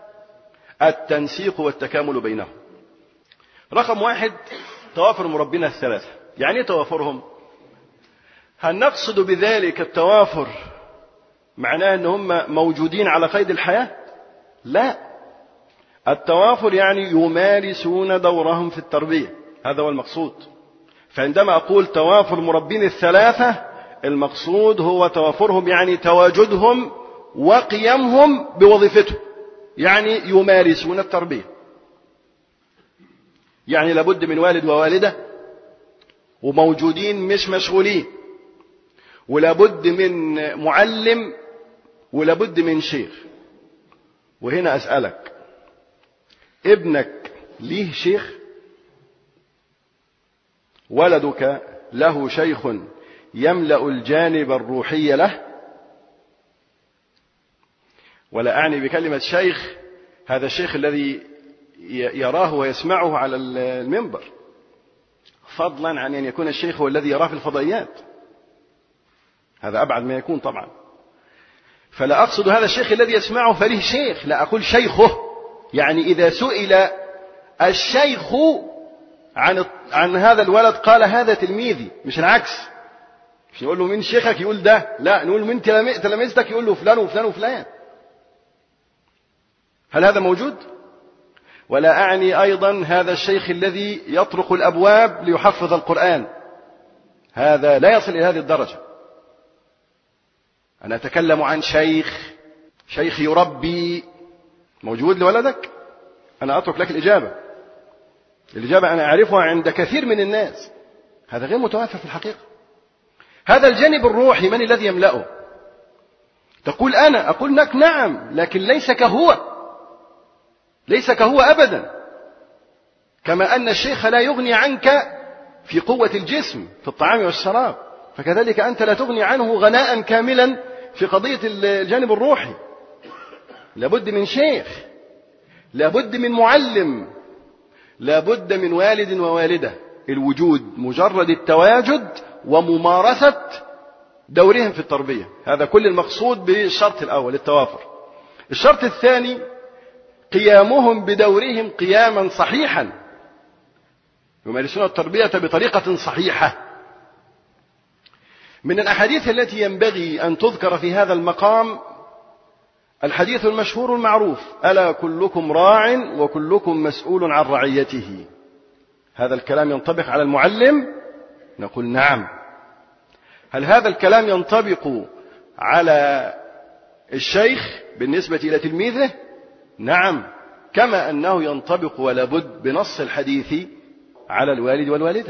التنسيق والتكامل بينهم. رقم 1 توافر مربينا الثلاثة. يعني ايه توافرهم؟ هل نقصد بذلك التوافر معناه ان هم موجودين على قيد الحياة؟ لا، التوافر يعني يمارسون دورهم في التربية، هذا هو المقصود. فعندما أقول توافر مربين الثلاثة، المقصود هو توافرهم يعني تواجدهم وقيامهم بوظيفتهم، يعني يمارسون التربية. يعني لابد من والد ووالدة وموجودين مش مشغولين، ولابد من معلم، ولابد من شيخ. وهنا أسألك، ابنك ليه شيخ؟ ولدك له شيخ يملأ الجانب الروحي له؟ ولا أعني بكلمة شيخ هذا الشيخ الذي يراه ويسمعه على المنبر، فضلا عن أن يكون الشيخ هو الذي يراه في الفضائيات، هذا أبعد ما يكون طبعا. فلا أقصد هذا الشيخ الذي يسمعه فله شيخ، لا، أقول شيخه. يعني إذا سئل الشيخ عن هذا الولد قال هذا تلميذي، مش العكس. مش نقول له مين شيخك يقول ده، لا، نقول له مين تلامذتك يقول له فلان وفلان وفلان. هل هذا موجود؟ ولا أعني أيضا هذا الشيخ الذي يطرق الأبواب ليحفظ القرآن، هذا لا يصل إلى هذه الدرجة. أنا أتكلم عن شيخ يربي. موجود لولدك؟ أنا أترك لك الإجابة أنا أعرفها عند كثير من الناس، هذا غير متوافر في الحقيقة. هذا الجانب الروحي من الذي يملأه؟ تقول أنا، أقول لك نعم، لكن ليس كهو أبدا. كما أن الشيخ لا يغني عنك في قوة الجسم في الطعام والشراب، فكذلك أنت لا تغني عنه غناء كاملا في قضية الجانب الروحي. لابد من شيخ، لابد من معلم، لابد من والد ووالدة. الوجود مجرد التواجد وممارسة دورهم في التربية، هذا كل المقصود بالشرط الأول التوافر. الشرط الثاني قيامهم بدورهم قياما صحيحا، يمارسون التربية بطريقة صحيحة. من الأحاديث التي ينبغي أن تذكر في هذا المقام الحديث المشهور المعروف: ألا كلكم راع وكلكم مسؤول عن رعيته. هذا الكلام ينطبق على المعلم؟ نقول نعم. هل هذا الكلام ينطبق على الشيخ بالنسبة إلى تلميذه؟ نعم، كما أنه ينطبق ولا بد بنص الحديث على الوالد والوالدة.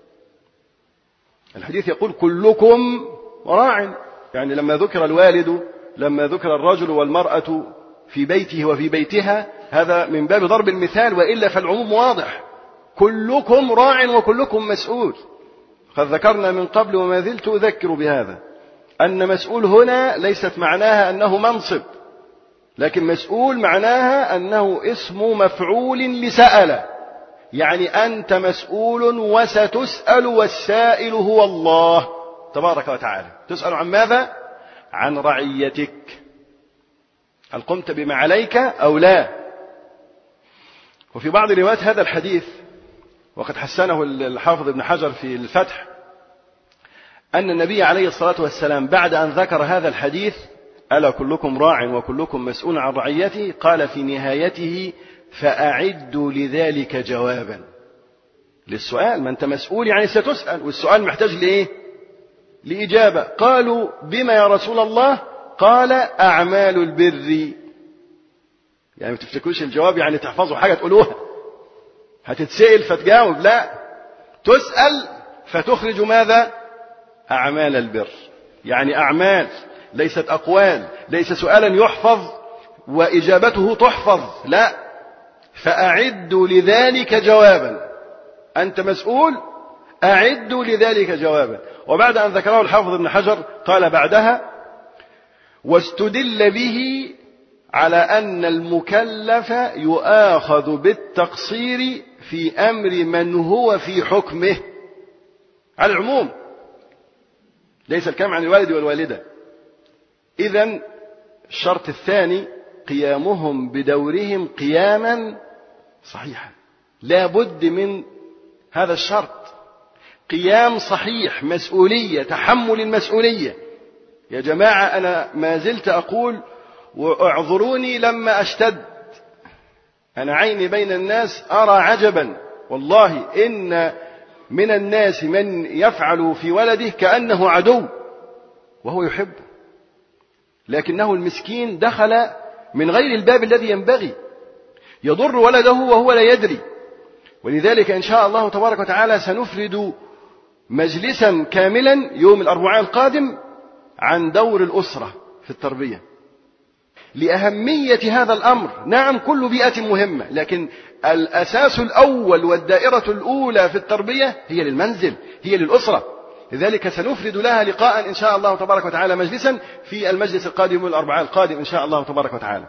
الحديث يقول كلكم راع، يعني لما ذكر الوالد، لما ذكر الرجل والمرأة في بيته وفي بيتها، هذا من باب ضرب المثال، وإلا فالعموم واضح: كلكم راع وكلكم مسؤول. قد ذكرنا من قبل وما زلت أذكر بهذا، أن مسؤول هنا ليست معناها أنه منصب، لكن مسؤول معناها أنه اسم مفعول لسأل، يعني أنت مسؤول وستسأل، والسائل هو الله تبارك وتعالى. تسأل عن ماذا؟ عن رعيتك، هل قمت بما عليك أو لا؟ وفي بعض روايات هذا الحديث، وقد حسنه الحافظ ابن حجر في الفتح، أن النبي عليه الصلاة والسلام بعد أن ذكر هذا الحديث ألا كلكم راع وكلكم مسؤول عن رعيته، قال في نهايته: فأعدوا لذلك جوابا للسؤال. ما أنت مسؤول يعني ستسأل، والسؤال محتاج لإيه؟ لإجابة. قالوا: بما يا رسول الله؟ قال: أعمال البر. يعني ما تفتكروش الجواب يعني تحفظوا حاجة تقولوها، هتتسأل فتجاوب، لا، تسأل فتخرج ماذا؟ أعمال البر، يعني أعمال ليست أقوال، ليس سؤالا يحفظ وإجابته تحفظ، لا، فأعدوا لذلك جوابا. أنت مسؤول، أعدوا لذلك جوابا. وبعد أن ذكره الحافظ ابن حجر قال بعدها: واستدل به على أن المكلف يؤاخذ بالتقصير في أمر من هو في حكمه، على العموم، ليس الكلام عن الوالد والوالدة. إذن الشرط الثاني قيامهم بدورهم قياما صحيحا. لا بد من هذا الشرط، قيام صحيح، مسؤولية، تحمل المسؤولية. يا جماعة أنا ما زلت أقول، واعذروني لما أشتد، أنا عيني بين الناس أرى عجبا والله، إن من الناس من يفعل في ولده كأنه عدو وهو يحبه، لكنه المسكين دخل من غير الباب الذي ينبغي، يضر ولده وهو لا يدري. ولذلك إن شاء الله تبارك وتعالى سنفرد مجلسا كاملا يوم الأربعاء القادم عن دور الأسرة في التربية، لأهمية هذا الأمر. نعم كل بيئة مهمة، لكن الأساس الأول والدائرة الأولى في التربية هي للمنزل، هي للأسرة. لذلك سنفرد لها لقاء إن شاء الله تبارك وتعالى، مجلسا في المجلس القادم يوم الأربعاء القادم إن شاء الله تبارك وتعالى.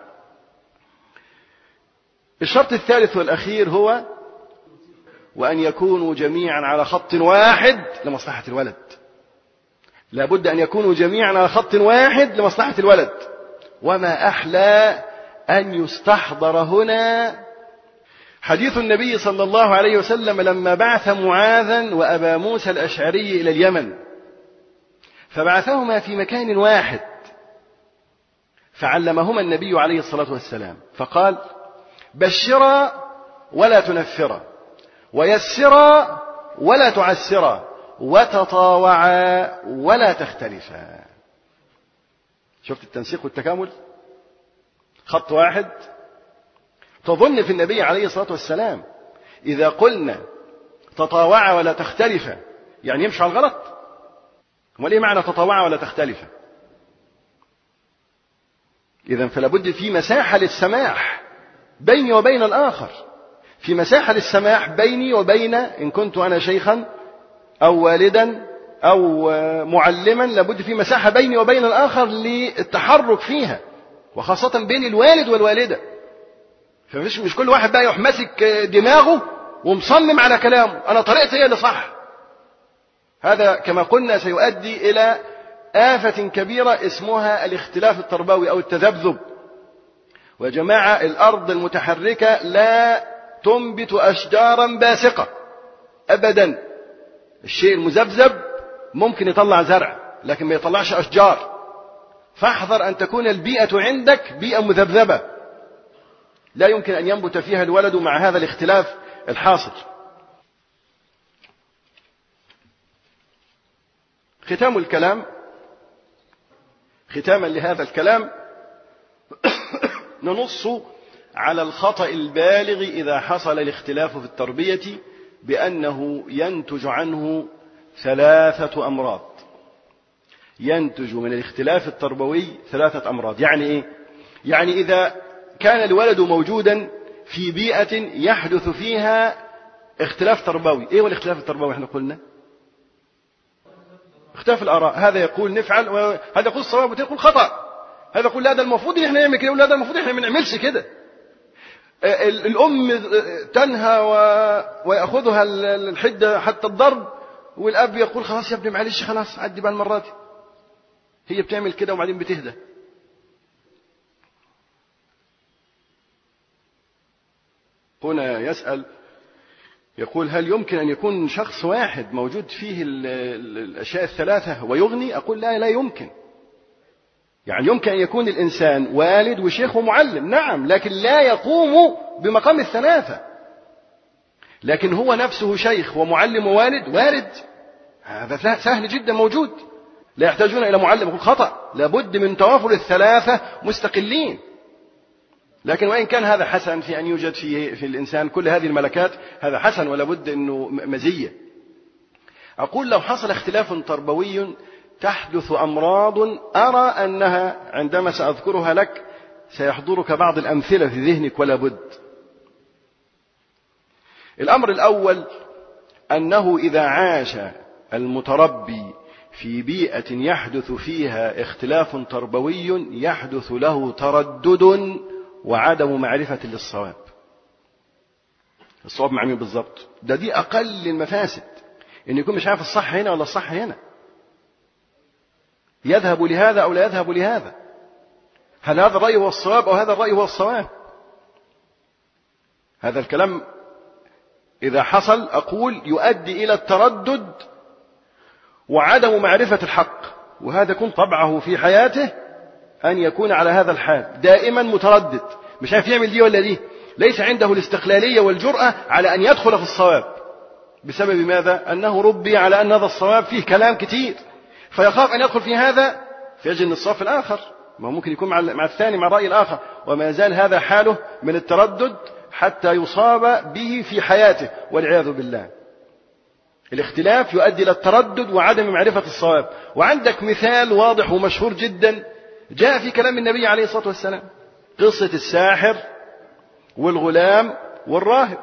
الشرط الثالث والأخير هو وأن يكونوا جميعا على خط واحد لمصلحة الولد. لا بد أن يكونوا جميعا على خط واحد لمصلحة الولد. وما أحلى أن يستحضر هنا حديث النبي صلى الله عليه وسلم لما بعث معاذا وأبا موسى الأشعري إلى اليمن، فبعثهما في مكان واحد، فعلمهما النبي عليه الصلاة والسلام فقال: بشرا ولا تنفرا، ويسرا ولا تعسرا، وتطاوعا ولا تختلفا. شفت التنسيق والتكامل؟ خط واحد. تظن في النبي عليه الصلاة والسلام إذا قلنا تطاوعا ولا تختلفا يعني يمشي على الغلط؟ وليه معنى تطاوعا ولا تختلفا؟ إذن فلا بد في مساحة للسماح بيني وبين الآخر، في مساحة للسماح بيني وبين، إن كنت أنا شيخا أو والدا أو معلما، لابد في مساحة بيني وبين الآخر للتحرك فيها، وخاصة بين الوالد والوالدة. مش كل واحد بقى يحمسك دماغه ومصمم على كلامه، أنا طريقتي هي اللي صح. هذا كما قلنا سيؤدي إلى آفة كبيرة اسمها الاختلاف التربوي أو التذبذب. ويا جماعة الأرض المتحركة لا تنبت أشجارا باسقة أبدا. الشيء المذبذب ممكن يطلع زرع لكن ما يطلعش أشجار. فاحذر أن تكون البيئة عندك بيئة مذبذبة لا يمكن أن ينبت فيها الولد مع هذا الاختلاف الحاصل. ختام الكلام، ختاما لهذا الكلام ننص على الخطأ البالغ إذا حصل الاختلاف في التربية بأنه ينتج عنه 3 أمراض. ينتج من الاختلاف التربوي 3 أمراض. يعني إيه؟ يعني إذا كان الولد موجودا في بيئة يحدث فيها اختلاف تربوي. إيه هو الاختلاف التربوي؟ احنا قلنا اختلاف الآراء، هذا يقول نفعل وهذا يقول الصواب وهذا يقول خطأ، هذا يقول لا ده المفروض ان احنا نعمل كده ولا ده المفروض احنا ما نعملش كده. الأم تنهى ويأخذها الحدة حتى الضرب، والأب يقول خلاص يا ابني معلش خلاص عدي بقى المرة دي. هي بتعمل كده وبعدين بتهدى. هنا يسأل يقول هل يمكن أن يكون شخص واحد موجود فيه الأشياء ال3 ويغني؟ أقول لا يمكن. يعني يمكن أن يكون الإنسان والد وشيخ ومعلم، نعم، لكن لا يقوم بمقام ال3. لكن هو نفسه شيخ ومعلم ووالد، وارد، هذا سهل جدا موجود، لا يحتاجون إلى معلم. يقول خطأ، لابد من توافر ال3 مستقلين. لكن وإن كان هذا حسن في أن يوجد في الإنسان كل هذه الملكات، هذا حسن ولا بد أنه مزية. أقول لو حصل اختلاف تربوي تحدث أمراض أرى أنها عندما سأذكرها لك سيحضرك بعض الأمثلة في ذهنك ولا بد. الأمر الأول أنه إذا عاش المتربي في بيئة يحدث فيها اختلاف تربوي يحدث له تردد وعدم معرفة للصواب. الصواب مع مين بالضبط؟ دي أقل المفاسد، إن يكون مش عارف الصح هنا ولا الصح هنا، يذهب لهذا أو لا يذهب لهذا. هل هذا الرأي هو الصواب أو هذا الرأي هو الصواب؟ هذا الكلام إذا حصل أقول يؤدي إلى التردد وعدم معرفة الحق، وهذا يكون طبعه في حياته أن يكون على هذا الحال دائما متردد، مش عارف يعمل دي ولا دي، ليس عنده الاستقلالية والجرأة على أن يدخل في الصواب. بسبب ماذا؟ أنه ربي على أن هذا الصواب فيه كلام كتير، فيخاف أن يدخل في هذا فيجد أن الصواب الآخر، ما ممكن يكون مع الثاني، مع الرأي الآخر، وما يزال هذا حاله من التردد حتى يصاب به في حياته والعياذ بالله. الاختلاف يؤدي إلى التردد وعدم معرفة الصواب. وعندك مثال واضح ومشهور جدا جاء في كلام النبي عليه الصلاة والسلام، قصة الساحر والغلام والراهب.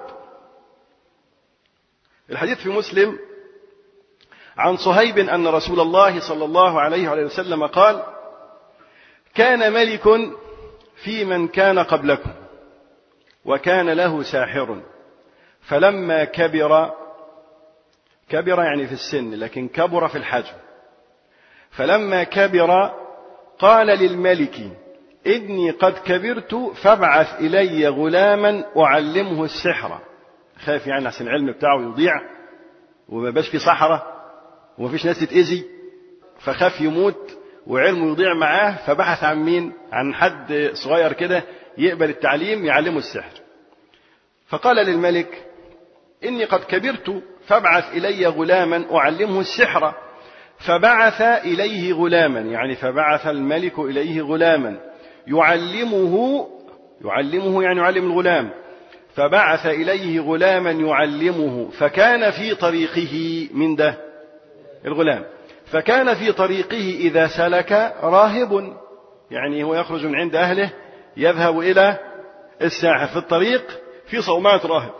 الحديث في مسلم عن صهيب أن رسول الله صلى الله عليه وسلم قال: كان ملك في من كان قبلكم وكان له ساحر، فلما كبر يعني في السن لكن كبر في الحجم، فلما كبر قال للملك: إني قد كبرت فابعث إلي غلاما أعلمه السحر. خاف يعني عشان العلم بتاعه يضيع وما باش في صحراء وما فيش ناس تتأذي، فخاف يموت وعلمه يضيع معاه، فبحث عن مين؟ عن حد صغير كده يقبل التعليم يعلمه السحر. فقال للملك: إني قد كبرت فابعث إلي غلاما أعلمه السحر. فبعث إليه غلاما، يعني فبعث الملك إليه غلاما يعلمه يعني يعلم الغلام. فبعث إليه غلاما يعلمه، فكان في طريقه من ده الغلام، فكان في طريقه إذا سلك راهب، يعني هو يخرج من عند أهله يذهب إلى الساحر، في الطريق في صومعة راهب،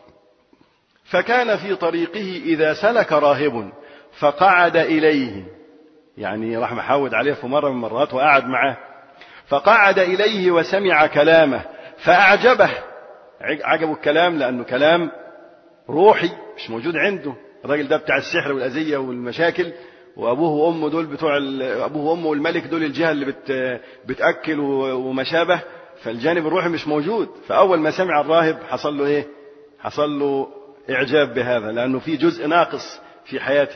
فكان في طريقه إذا سلك راهب فقعد إليه، يعني راح محاود عليه في مرة من المرات وقعد معه، فقعد إليه وسمع كلامه فأعجبه، عجبه الكلام لأنه كلام روحي مش موجود عنده. الراجل ده بتاع السحر والأذية والمشاكل، وأبوه وأمه دول بتوع أبوه وأمه والملك دول الجهة اللي بتأكل وما شابه، فالجانب الروحي مش موجود. فأول ما سمع الراهب حصل له إيه؟ حصل له إعجاب بهذا، لأنه في جزء ناقص في حياته.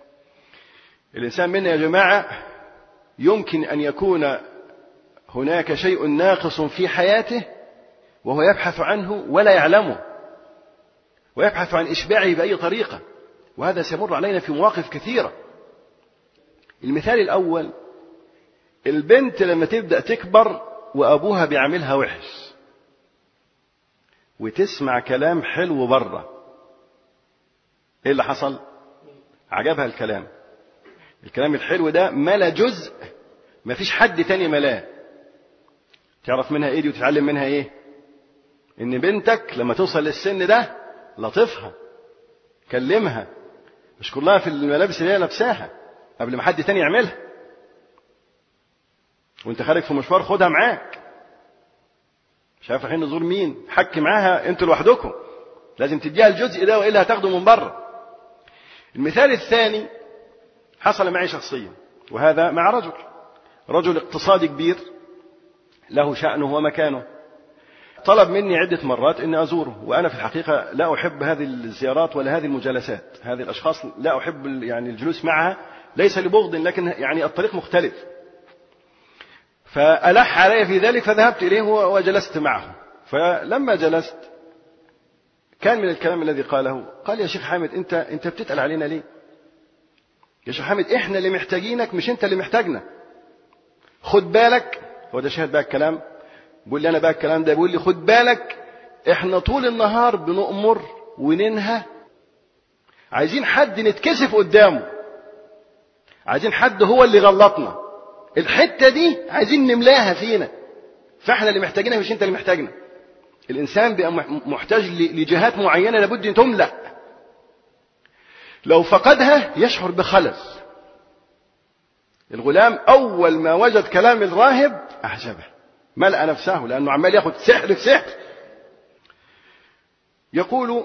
الإنسان منا يا جماعة يمكن أن يكون هناك شيء ناقص في حياته وهو يبحث عنه ولا يعلمه، ويبحث عن إشباعه بأي طريقة، وهذا سيمر علينا في مواقف كثيرة. المثال الأول: البنت لما تبدأ تكبر وأبوها بيعملها وحش وتسمع كلام حلو بره، إيه اللي حصل؟ عجبها الكلام الحلو ده ملا جزء ما فيش حد تاني ملاه. تعرف منها إيه دي وتتعلم منها إيه؟ إن بنتك لما توصل للسن ده لطفها، كلمها، مش كلها في الملابس اللي هي لابساها قبل ما حد تاني يعملها، وانت خارج في مشوار خدها معاك، مش عارف رايحين نزور مين، حكي معاها انتوا لوحدكم، لازم تديها الجزء ده والا هتاخده من بره. المثال الثاني حصل معي شخصيا، وهذا مع رجل اقتصادي كبير له شأنه ومكانه، طلب مني عدة مرات أن أزوره، وأنا في الحقيقة لا أحب هذه الزيارات ولا هذه المجالسات، هذه الأشخاص لا أحب يعني الجلوس معها، ليس لبغض لكن يعني الطريق مختلف. فألح علي في ذلك فذهبت إليه وجلست معه. فلما جلست كان من الكلام الذي قاله، قال: يا شيخ حامد أنت بتتقل علينا ليه؟ يا شيخ حامد إحنا اللي محتاجينك مش أنت اللي محتاجنا. خد بالك، هو ده شاهد بقى الكلام، بيقول لي أنا بقى الكلام ده، بيقول لي خد بالك إحنا طول النهار بنؤمر وننهى، عايزين حد نتكسف قدامه، عايزين حد هو اللي غلطنا، الحتة دي عايزين نملاها فينا، فإحنا اللي محتاجينها مش أنت اللي محتاجنا. الإنسان بقى محتاج لجهات معينة لابد أن تملأ، لو فقدها يشعر بخلل. الغلام أول ما وجد كلام الراهب أعجبه، ملأ نفسه لأنه عمال ياخد سحر في سحر. يقول: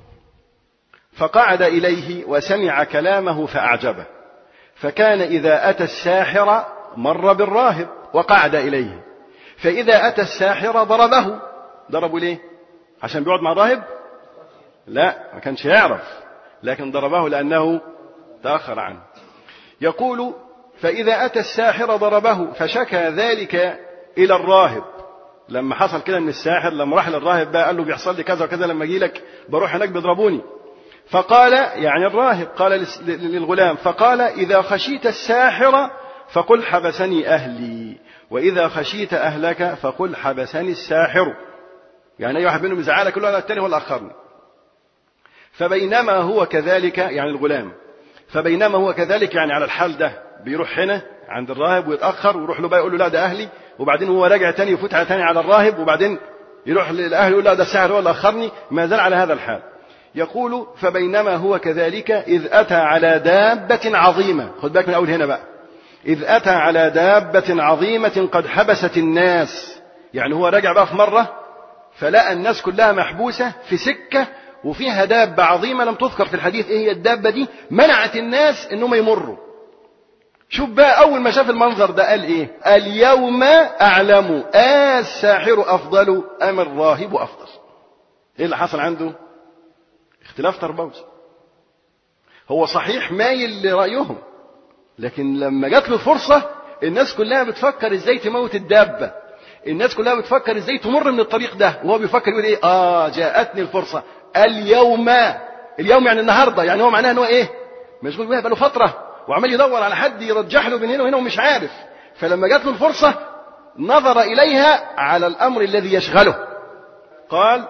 فقعد إليه وسمع كلامه فأعجبه، فكان إذا أتى الساحر مر بالراهب وقعد إليه، فإذا أتى الساحر ضربه. ضربه ليه؟ عشان بيقعد مع الراهب؟ لا، ما كانش يعرف، لكن ضربه لأنه تأخر عنه. يقول فإذا أتى الساحر ضربه فشكى ذلك إلى الراهب. لما حصل كده من الساحر، لما راح للراهب بقى قال له بيحصل لي كذا وكذا، لما أجي لك بروح هناك بيضربوني. فقال، يعني الراهب قال للغلام، فقال إذا خشيت الساحر فقل حبسني أهلي، وإذا خشيت أهلك فقل حبسني الساحر. يعني أي واحد منهم يزعلك كل واحد التاني هو اللي أخرني. فبينما هو كذلك، يعني الغلام، فبينما هو كذلك يعني على الحال ده، بيروح هنا عند الراهب ويتأخر ويروح له بقى يقول له لا ده أهلي، وبعدين هو راجع تاني يفوت تاني على الراهب، وبعدين يروح للأهل يقول لا ده الساحر هو اللي أخرني، ما زال على هذا الحال. يقول فبينما هو كذلك إذ أتى على دابة عظيمة. خد بالك من أول هنا بقى، إذ أتى على دابة عظيمة قد حبست الناس. يعني هو راجع بقى في مرة فلقى الناس كلها محبوسة في سكة وفيها دابة عظيمة لم تذكر في الحديث إيه هي الدابة دي، منعت الناس إنهم يمروا. شوف بقى أول ما شاف المنظر ده قال إيه؟ اليوم أعلم الساحر أفضل أم الراهب أفضل. إيه اللي حصل عنده؟ اختلاف تربوي. هو صحيح مايل لرأيهم، لكن لما جات له فرصة الناس كلها بتفكر إزاي تموت الدابة، الناس كلها بتفكر إزاي تمر من الطريق ده، وهو بيفكر يقول إيه؟ جاءتني الفرصة. اليوم يعني النهاردة، يعني هو معناه إنه إيه؟ مشغول بيها بقاله فترة وعمال يدور على حد يرجح له بين هنا وهنا ومش عارف. فلما جات له الفرصة نظر إليها على الأمر الذي يشغله. قال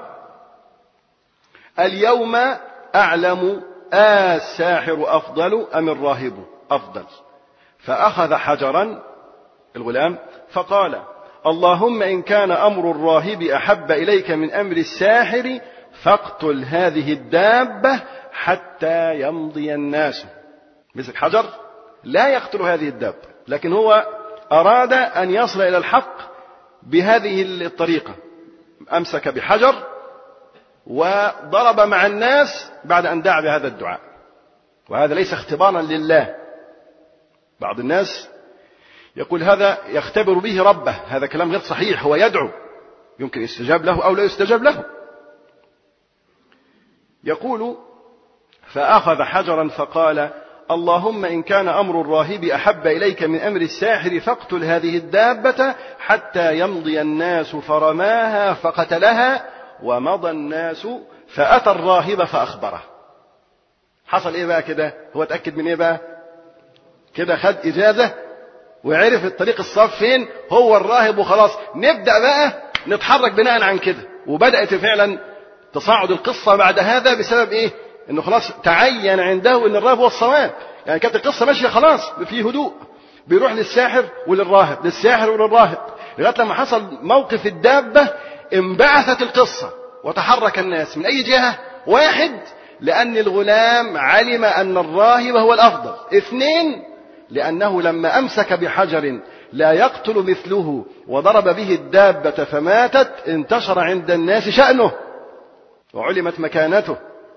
اليوم أعلم الساحر أفضل أم الراهب أفضل. فأخذ حجرا الغلام فقال اللهم إن كان أمر الراهب أحب إليك من أمر الساحر فاقتل هذه الدابة حتى يمضي الناس. مسك حجر لا يقتل هذه الدابة، لكن هو أراد أن يصل إلى الحق بهذه الطريقة. أمسك بحجر وضرب مع الناس بعد أن دعا بهذا الدعاء، وهذا ليس اختبارا لله. بعض الناس يقول هذا يختبر به ربه، هذا كلام غير صحيح. هو يدعو، يمكن يستجاب له أو لا يستجاب له. يقول فأخذ حجرا فقال اللهم إن كان أمر الراهب أحب إليك من أمر الساحر فاقتل هذه الدابة حتى يمضي الناس. فرماها فقتلها ومضى الناس. فأتى الراهب فأخبره. حصل إيه بقى كده؟ هو اتأكد من إيه بقى كده؟ خد إجازة وعرف الطريق الصاف فين، هو الراهب، وخلاص نبدأ بقى نتحرك بناء عن كده. وبدأت فعلا تصاعد القصة بعد هذا بسبب إيه؟ إنه خلاص تعين عنده إن الراهب هو الصواب. يعني كانت القصة ماشية خلاص في هدوء، بيروح للساحر وللراهب، للساحر وللراهب، لغاية لما حصل موقف الدابة انبعثت القصة وتحرك الناس من أي جهة. واحد، لأن الغلام علم أن الراهب هو الأفضل. اثنين، لأنه لما أمسك بحجر لا يقتل مثله وضرب به الدابة فماتت انتشر عند الناس شأنه وعلمت مكانته.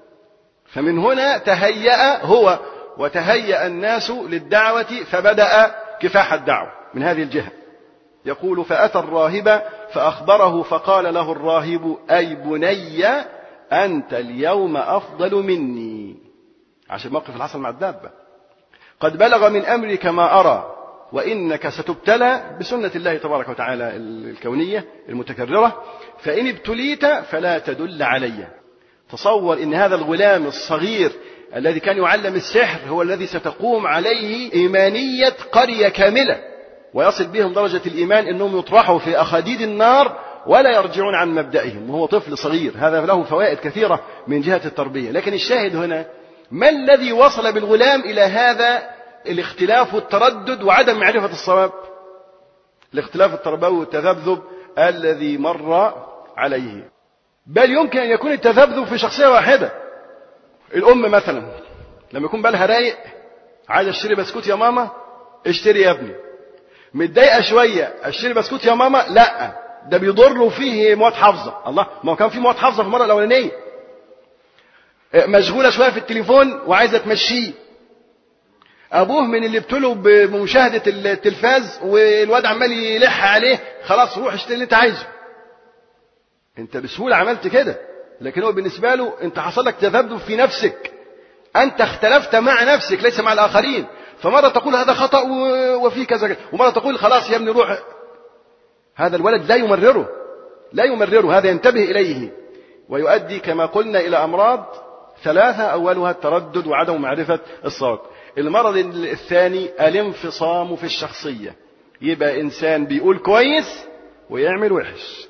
فمن هنا تهيأ هو وتهيأ الناس للدعوة، فبدأ كفاح الدعوة من هذه الجهة. يقول فأتى الراهب فأخبره فقال له الراهب أي بني أنت اليوم أفضل مني، عشان الموقف اللي حصل مع الدابة. قد بلغ من أمرك ما أرى وإنك ستبتلى بسنة الله تبارك وتعالى الكونية المتكررة، فإن ابتليت فلا تدل علي. تصور إن هذا الغلام الصغير الذي كان يعلم السحر هو الذي ستقوم عليه إيمانية قرية كاملة، ويصل بهم درجة الإيمان أنهم يطرحوا في أخاديد النار ولا يرجعون عن مبدئهم، وهو طفل صغير. هذا له فوائد كثيرة من جهة التربية. لكن الشاهد هنا ما الذي وصل بالغلام إلى هذا الاختلاف والتردد وعدم معرفة الصواب؟ الاختلاف التربوي والتذبذب الذي مر عليه. بل يمكن أن يكون التذبذب في شخصية واحدة. الأم مثلا لما يكون بالها رايق عايز اشتري بسكوت يا ماما، اشتري يا ابني. متضايقة شوية، اشتري بسكوت يا ماما، لا ده بيضر له فيه مواد حافظة. الله، ما كان في مواد حافظة في المرة الأولانية. مشغولة شوية في التليفون وعايزة تمشيه. أبوه من اللي ابتلوا بمشاهدة التلفاز والواد عمال يلح عليه، خلاص روح اشتري اللي انت عايزه. انت بسهولة عملت كده، لكن هو بالنسبة له انت حصل لك تذبذب في نفسك، انت اختلفت مع نفسك ليس مع الآخرين. فمرة تقول هذا خطأ وفي كذا، ومرة تقول خلاص يا ابني روح. هذا الولد لا يمرره، هذا ينتبه إليه ويؤدي كما قلنا إلى أمراض ثلاثة، أولها التردد وعدم معرفة الصواب. المرض الثاني الانفصام في الشخصية، يبقى إنسان بيقول كويس ويعمل وحش.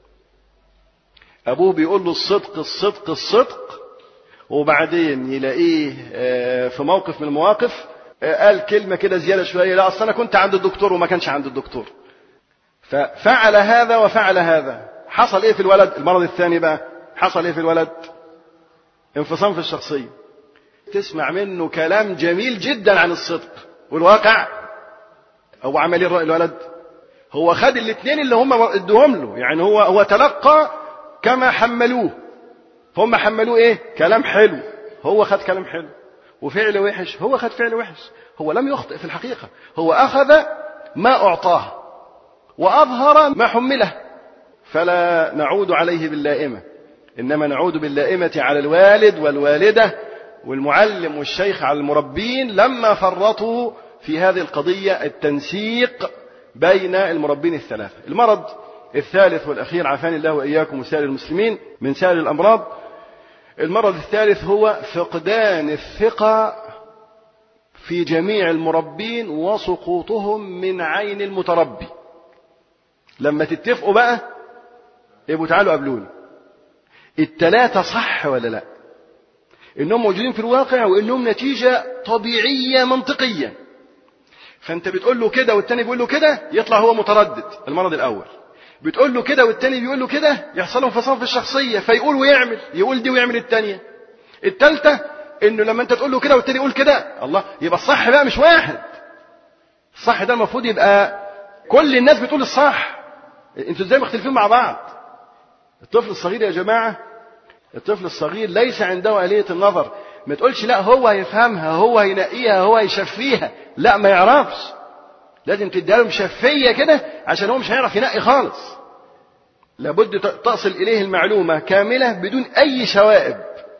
أبوه بيقول له الصدق، وبعدين يلاقيه في موقف من المواقف قال كلمة كده زيادة شوية، لا أصل أنا كنت عند الدكتور وما كانش عند الدكتور، ففعل هذا وفعل هذا. حصل إيه في الولد؟ المرض الثاني بقى حصل إيه في الولد؟ انفصام في الشخصية. تسمع منه كلام جميل جدا عن الصدق، والواقع هو عمل ايه الولد؟ هو خد الاثنين اللي هم ادوهم له، يعني هو تلقى كما حملوه. هم حملوه ايه؟ كلام حلو، هو خد كلام حلو. وفعل وحش، هو خد فعل وحش. هو لم يخطئ في الحقيقة، هو أخذ ما أعطاه وأظهر ما حمله. فلا نعود عليه باللائمة، إنما نعود باللائمة على الوالد والوالدة والمعلم والشيخ، على المربين لما فرطوا في هذه القضية، التنسيق بين المربين الثلاثة. المرض الثالث والأخير، عافاني الله وإياكم وسائر المسلمين من سائر الأمراض، المرض الثالث هو فقدان الثقة في جميع المربين وسقوطهم من عين المتربي. لما تتفقوا بقى يبقوا تعالوا قابلوني، الثلاثة صح ولا لا؟ إنهم موجودين في الواقع وإنهم نتيجة طبيعية منطقية. فأنت بتقول له كده والتاني بيقول له كده، يطلع هو متردد. المرض الأول بتقول له كده والتاني بيقول له كده، يحصل له انفصام في الشخصية، فيقول ويعمل، يقول دي ويعمل التانية. التالتة إنه لما أنت تقول له كده والتاني يقول كده، الله، يبقى الصح بقى مش واحد. الصح ده المفروض يبقى كل الناس بتقول الصح. أنتوا إزاي مختلفين مع بعض؟ الطفل الصغير يا جماعة، الطفل الصغير ليس عنده آلية النظر. ما تقولش لا هو هيفهمها، هو هينقيها، هو هيشفيها، لا ما يعرفش. لازم تديها له مشفية كده عشان هو مش هيعرف ينقي خالص. لابد تصل إليه المعلومة كاملة بدون أي شوائب،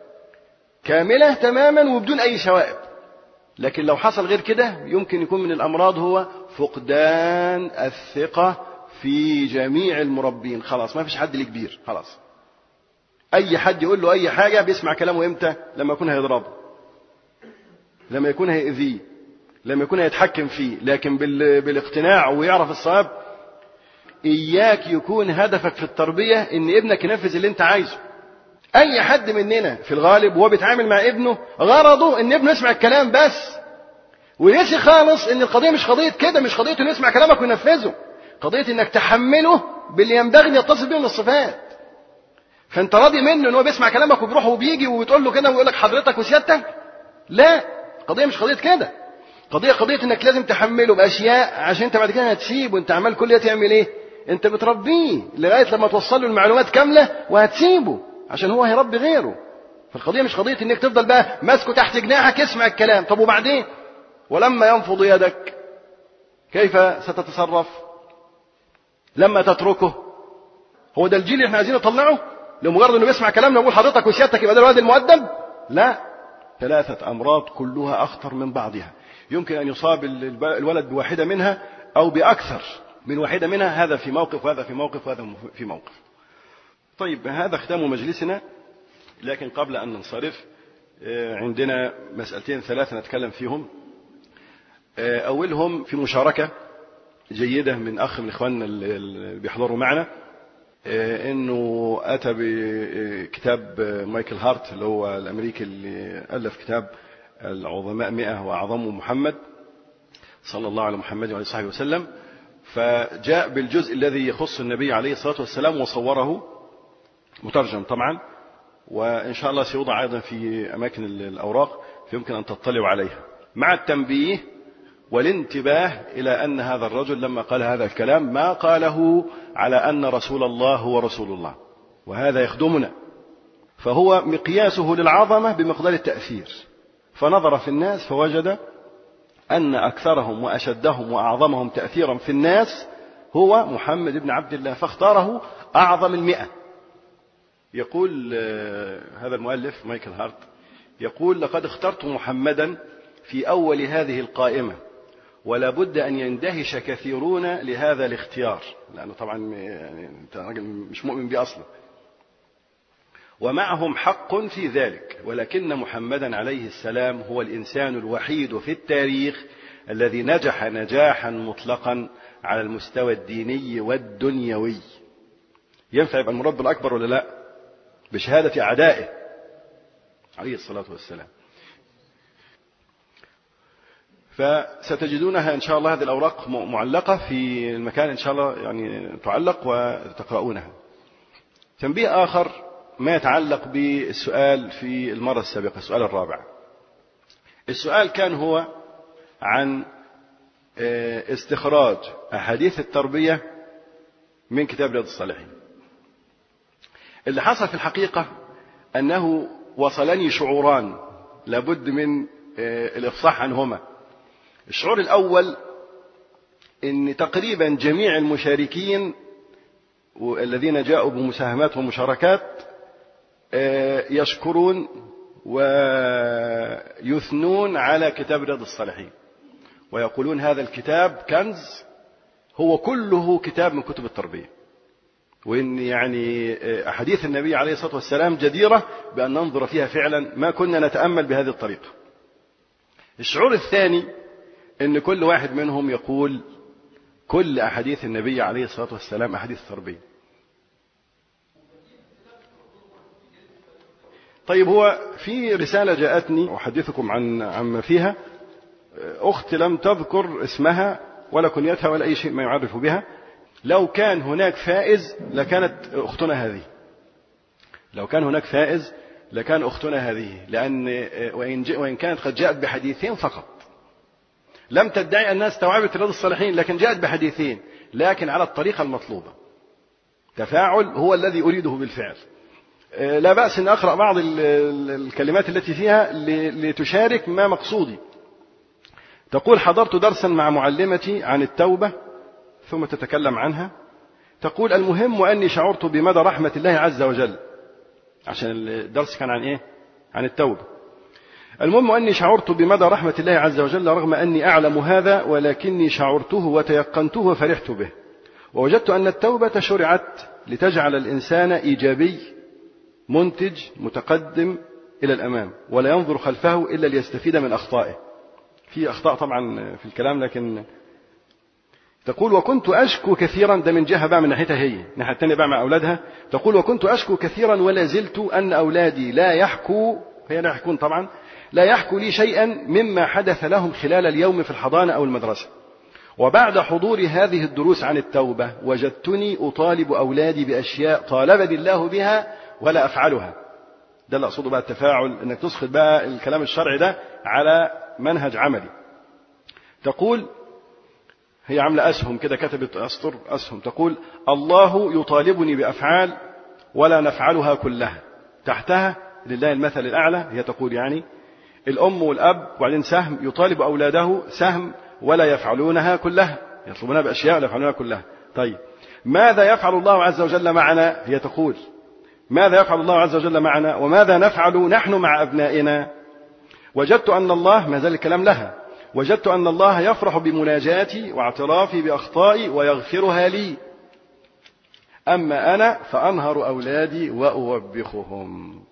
كاملة تماما وبدون أي شوائب. لكن لو حصل غير كده يمكن يكون من الأمراض هو فقدان الثقة في جميع المربين. خلاص ما فيش حد ليه كبير، خلاص أي حد يقول له أي حاجة بيسمع كلامه إمتى؟ لما يكون هيضربه، لما يكون هيأذيه، لما يكون هيتحكم فيه. لكن بالاقتناع ويعرف الصواب. إياك يكون هدفك في التربية إن ابنك ينفذ اللي أنت عايزه. أي حد مننا في الغالب وهو بيتعامل مع ابنه غرضه إن ابنه يسمع الكلام بس، وينسي خالص إن القضية مش قضية كده، مش قضية إنه يسمع كلامك وينفذه، قضية إنك تحمله باللي ينبغي أن يتصل به من الصفات. فأنت راضي منه إن هو بيسمع كلامك وبيروح وبيجي وتقول له كده ويقول لك حضرتك وسيادتك؟ لا، قضية مش قضية كده. قضية إنك لازم تحمله بأشياء عشان أنت بعد كده هتسيبه. أنت عمال كل ده تعمل إيه؟ أنت بتربيه لغاية لما توصل له المعلومات كاملة وهتسيبه عشان هو هيربي غيره. فالقضية مش قضية إنك تفضل بقى ماسكه تحت جناحك يسمع الكلام. طب وبعدين؟ ولما ينفض يدك كيف ستتصرف؟ لما تتركه، هو ده الجيل اللي احنا عايزين نطلعه؟ لمجرد انه بيسمع كلامنا ويقول حضرتك وسيادتك يبقى ده الواد المؤدب؟ لا، ثلاثة أمراض كلها أخطر من بعضها. يمكن أن يصاب الولد بواحدة منها أو بأكثر من واحدة منها، هذا في موقف وهذا في موقف وهذا في موقف. طيب هذا ختام مجلسنا، لكن قبل أن ننصرف عندنا مسألتين ثلاثة نتكلم فيهم. أولهم في مشاركة جيدة من أخ من إخواننا اللي بيحضروا معنا، إنه أتى بكتاب مايكل هارت اللي هو الأمريكي اللي ألف كتاب العظماء 100 وأعظمهم محمد صلى الله على محمد وعلى صحبه وسلم. فجاء بالجزء الذي يخص النبي عليه الصلاة والسلام وصوره مترجم طبعا، وإن شاء الله سيوضع أيضا في أماكن الأوراق فيمكن أن تطلعوا عليها، مع التنبيه والانتباه إلى أن هذا الرجل لما قال هذا الكلام ما قاله على أن رسول الله هو رسول الله، وهذا يخدمنا. فهو مقياسه للعظمة بمقدار التأثير. فنظر في الناس فوجد أن أكثرهم وأشدهم وأعظمهم تأثيرا في الناس هو محمد بن عبد الله، فاختاره أعظم 100. يقول هذا المؤلف مايكل هارت، يقول: لقد اخترت محمدا في أول هذه القائمة، ولا بد أن يندهش كثيرون لهذا الاختيار، لأنه طبعا يعني أنت راجل مش مؤمن به أصلا، ومعهم حق في ذلك، ولكن محمدا عليه السلام هو الإنسان الوحيد في التاريخ الذي نجح نجاحا مطلقا على المستوى الديني والدنيوي. ينفع يبقى المراد الأكبر ولا لا؟ بشهادة أعدائه عليه الصلاة والسلام. فستجدونها إن شاء الله هذه الأوراق معلقة في المكان إن شاء الله، يعني تعلق وتقرؤونها. تنبيه آخر ما يتعلق بالسؤال في المرة السابقة، السؤال الرابع. السؤال كان هو عن استخراج أحاديث التربية من كتاب رياض الصالحين. اللي حصل في الحقيقة أنه وصلني شعوران لابد من الإفصاح عنهما. الشعور الأول أن تقريبا جميع المشاركين والذين جاءوا بمساهمات ومشاركات يشكرون ويثنون على كتاب رياض الصالحين، ويقولون هذا الكتاب كنز، هو كله كتاب من كتب التربية، وإن يعني أحاديث النبي عليه الصلاة والسلام جديرة بأن ننظر فيها فعلا، ما كنا نتأمل بهذه الطريقة. الشعور الثاني أن كل واحد منهم يقول كل أحاديث النبي عليه الصلاة والسلام أحاديث تربية. طيب، هو في رسالة جاءتني أحدثكم عن فيها، أخت لم تذكر اسمها ولا كنيتها ولا أي شيء ما يعرف بها. لو كان هناك فائز لكانت أختنا هذه، لو كان هناك فائز لكان أختنا هذه، لأن وإن كانت قد جاءت بحديثين فقط، لم تدعي أنها استوعبت رياض الصالحين، لكن جاءت بحديثين، لكن على الطريقة المطلوبة. تفاعل هو الذي أريده بالفعل. لا بأس أن أقرأ بعض الكلمات التي فيها لتشارك ما مقصودي. تقول: حضرت درسا مع معلمتي عن التوبة، ثم تتكلم عنها. تقول: المهم وأني شعرت بمدى رحمة الله عز وجل، عشان الدرس كان عن إيه؟ عن التوبة. المهم وأني شعرت بمدى رحمة الله عز وجل رغم أني أعلم هذا، ولكني شعرته وتيقنته وفرحت به، ووجدت أن التوبة شرعت لتجعل الإنسان إيجابي منتج متقدم إلى الأمام، ولا ينظر خلفه إلا ليستفيد من أخطائه. في أخطاء طبعا في الكلام، لكن تقول: وكنت أشكو كثيرا، ده من جهة بقى من ناحيتها هي، ناحية الثانية بقى مع أولادها. تقول: وكنت أشكو كثيرا ولا زلت أن أولادي لا يحكوا، هي لا يحكون طبعا، لا يحكوا لي شيئا مما حدث لهم خلال اليوم في الحضانة أو المدرسة. وبعد حضور هذه الدروس عن التوبة وجدتني أطالب أولادي بأشياء طالبني الله بها ولا أفعلها. ده اللي أقصده بقى التفاعل، أنك تسخط بقى الكلام الشرعي ده على منهج عملي. تقول: هي عاملة أسهم كده، كتبت أسطر أسهم، تقول: الله يطالبني بأفعال ولا نفعلها كلها. تحتها لله المثل الأعلى. هي تقول يعني الأم والأب، وبعدين سهم، يطالب أولاده سهم ولا يفعلونها كلها، يطلبونها بأشياء ولا يفعلونها كلها. طيب، ماذا يفعل الله عز وجل معنا؟ هي تقول: ماذا يفعل الله عز وجل معنا وماذا نفعل نحن مع أبنائنا؟ وجدت أن الله، ما زال الكلام لها، وجدت أن الله يفرح بمناجاتي واعترافي بأخطائي ويغفرها لي، أما أنا فأنهر أولادي وأوبخهم.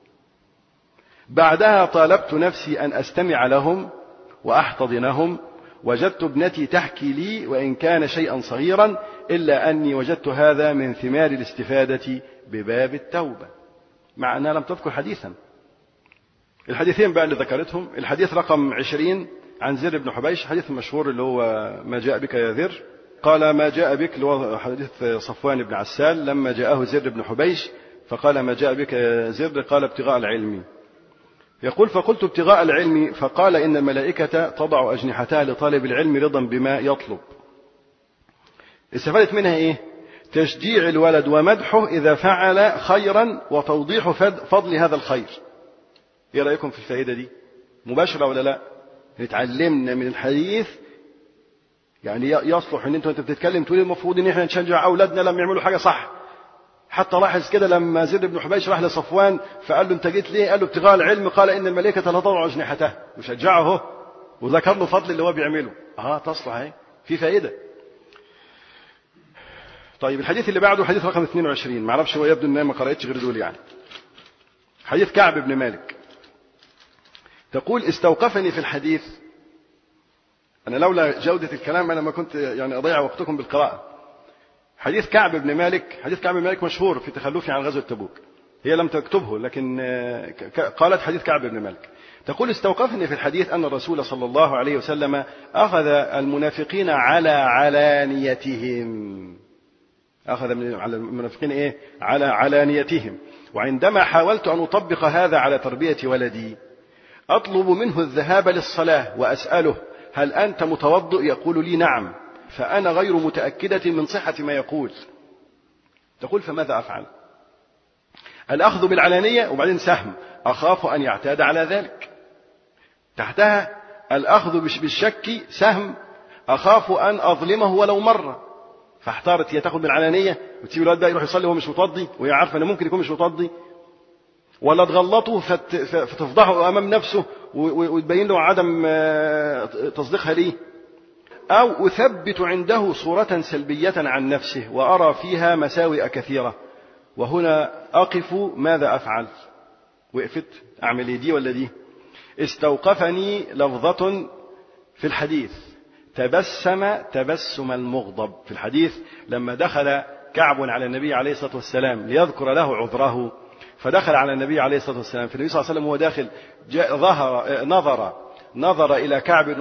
بعدها طالبت نفسي أن أستمع لهم وأحتضنهم، وجدت ابنتي تحكي لي وإن كان شيئا صغيرا، إلا أني وجدت هذا من ثمار الاستفادة بباب التوبة، مع أنها لم تذكر حديثا. الحديثين بقى اللي ذكرتهم: الحديث رقم 20 عن زر بن حبيش، حديث مشهور اللي هو ما جاء بك يا زر، قال ما جاء بك، اللي هو حديث صفوان بن عسال لما جاءه زر بن حبيش فقال ما جاء بك يا زر، قال ابتغاء العلم. يقول: فقلت ابتغاء العلم، فقال إن الملائكة تضع أجنحتها لطالب العلم رضا بما يطلب. استفادت منها إيه؟ تشجيع الولد ومدحه إذا فعل خيرا وتوضيح فضل هذا الخير. إيه رأيكم في الفائدة دي؟ مباشرة ولا لا؟ اتعلمنا من الحديث يعني يصلح ان انت بتتكلم تقول المفروض ان احنا نشجع اولادنا لما يعملوا حاجه صح. حتى لاحظ كده لما زيد بن حبيش راح لصفوان فقال له انت جيت ليه؟ قال له ابتغاء العلم، قال ان الملائكه لا تضع اجنحتها، وشجعه اهو وذكر له فضل اللي هو بيعمله. تصلح اهي، في فائده. طيب الحديث اللي بعده حديث رقم 22، ما اعرفش، هو يبدو ان انا ما قراتش غير دول يعني. حديث كعب بن مالك. تقول استوقفني في الحديث، انا لولا جوده الكلام انا ما كنت يعني اضيع وقتكم بالقراءه. حديث كعب بن مالك، حديث كعب بن مالك مشهور في تخلفه عن غزوة تبوك، هي لم تكتبه لكن قالت حديث كعب بن مالك. تقول استوقفني في الحديث أن الرسول صلى الله عليه وسلم أخذ المنافقين على علانيتهم، أخذ على المنافقين إيه؟ على علانيتهم. وعندما حاولت أن أطبق هذا على تربية ولدي أطلب منه الذهاب للصلاة وأسأله هل أنت متوضئ؟ يقول لي نعم، فأنا غير متأكدة من صحة ما يقول. تقول فماذا أفعل؟ الأخذ بالعلانية وبعدين سهم، أخاف أن يعتاد على ذلك. تحتها الأخذ بالشك سهم، أخاف أن أظلمه ولو مرة. فاحتارت، هي تأخذ بالعلانية وتسيب الولد بقى يروح يصلي وهو مش متوضي وهي عارفة أنه ممكن يكون مش متوضي، ولا تغلطه فتفضحه أمام نفسه وتبين له عدم تصديقها ليه، أو أثبت عنده صورة سلبية عن نفسه وأرى فيها مساوئ كثيرة، وهنا أقف ماذا أفعل؟ وقفت أعمل دي ولا دي؟ استوقفني لفظة في الحديث تبسم المغضب. في الحديث لما دخل كعب على النبي عليه الصلاة والسلام ليذكر له عذره، فدخل على النبي عليه الصلاة والسلام، فالنبي صلى الله عليه وسلم وهو داخل نظر إلى كعب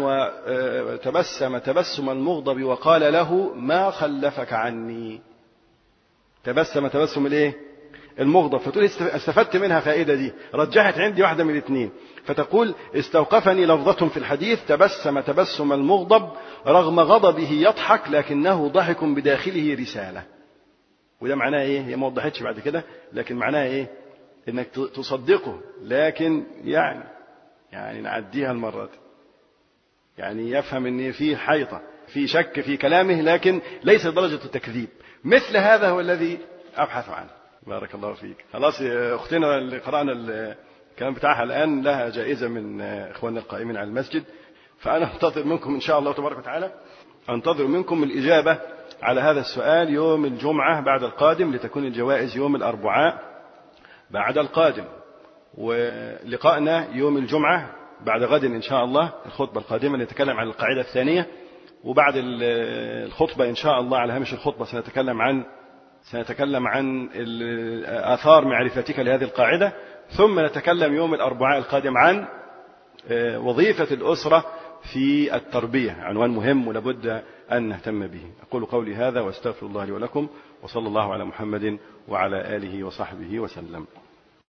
تبسم المغضب وقال له ما خلفك عني. تبسم الايه؟ المغضب. فتقول استفدت منها فائدة دي، رجحت عندي واحدة من الاثنين. فتقول استوقفني لفظة في الحديث تبسم المغضب رغم غضبه يضحك لكنه ضحك بداخله رسالة. وده معناه ايه؟ هي ما وضحتش بعد كده، لكن معناه ايه؟ انك تصدقه لكن يعني نعديها المرات، يعني يفهم ان في حيطة، في شك في كلامه لكن ليس درجة التكذيب. مثل هذا هو الذي أبحث عنه. بارك الله فيك. خلاص أختنا اللي قرأنا الكلام بتاعها الآن لها جائزة من إخواننا القائمين على المسجد، فأنا أنتظر منكم إن شاء الله تبارك وتعالى، أنتظر منكم الإجابة على هذا السؤال يوم الجمعة بعد القادم، لتكون الجوائز يوم الأربعاء بعد القادم، ولقائنا يوم الجمعة بعد غد إن شاء الله الخطبة القادمة نتكلم عن القاعدة الثانية، وبعد الخطبة إن شاء الله على هامش الخطبة سنتكلم عن آثار معرفتك لهذه القاعدة، ثم نتكلم يوم الأربعاء القادم عن وظيفة الأسرة في التربية، عنوان مهم ولابد أن نهتم به. أقول قولي هذا واستغفر الله لي ولكم، وصلى الله على محمد وعلى آله وصحبه وسلم.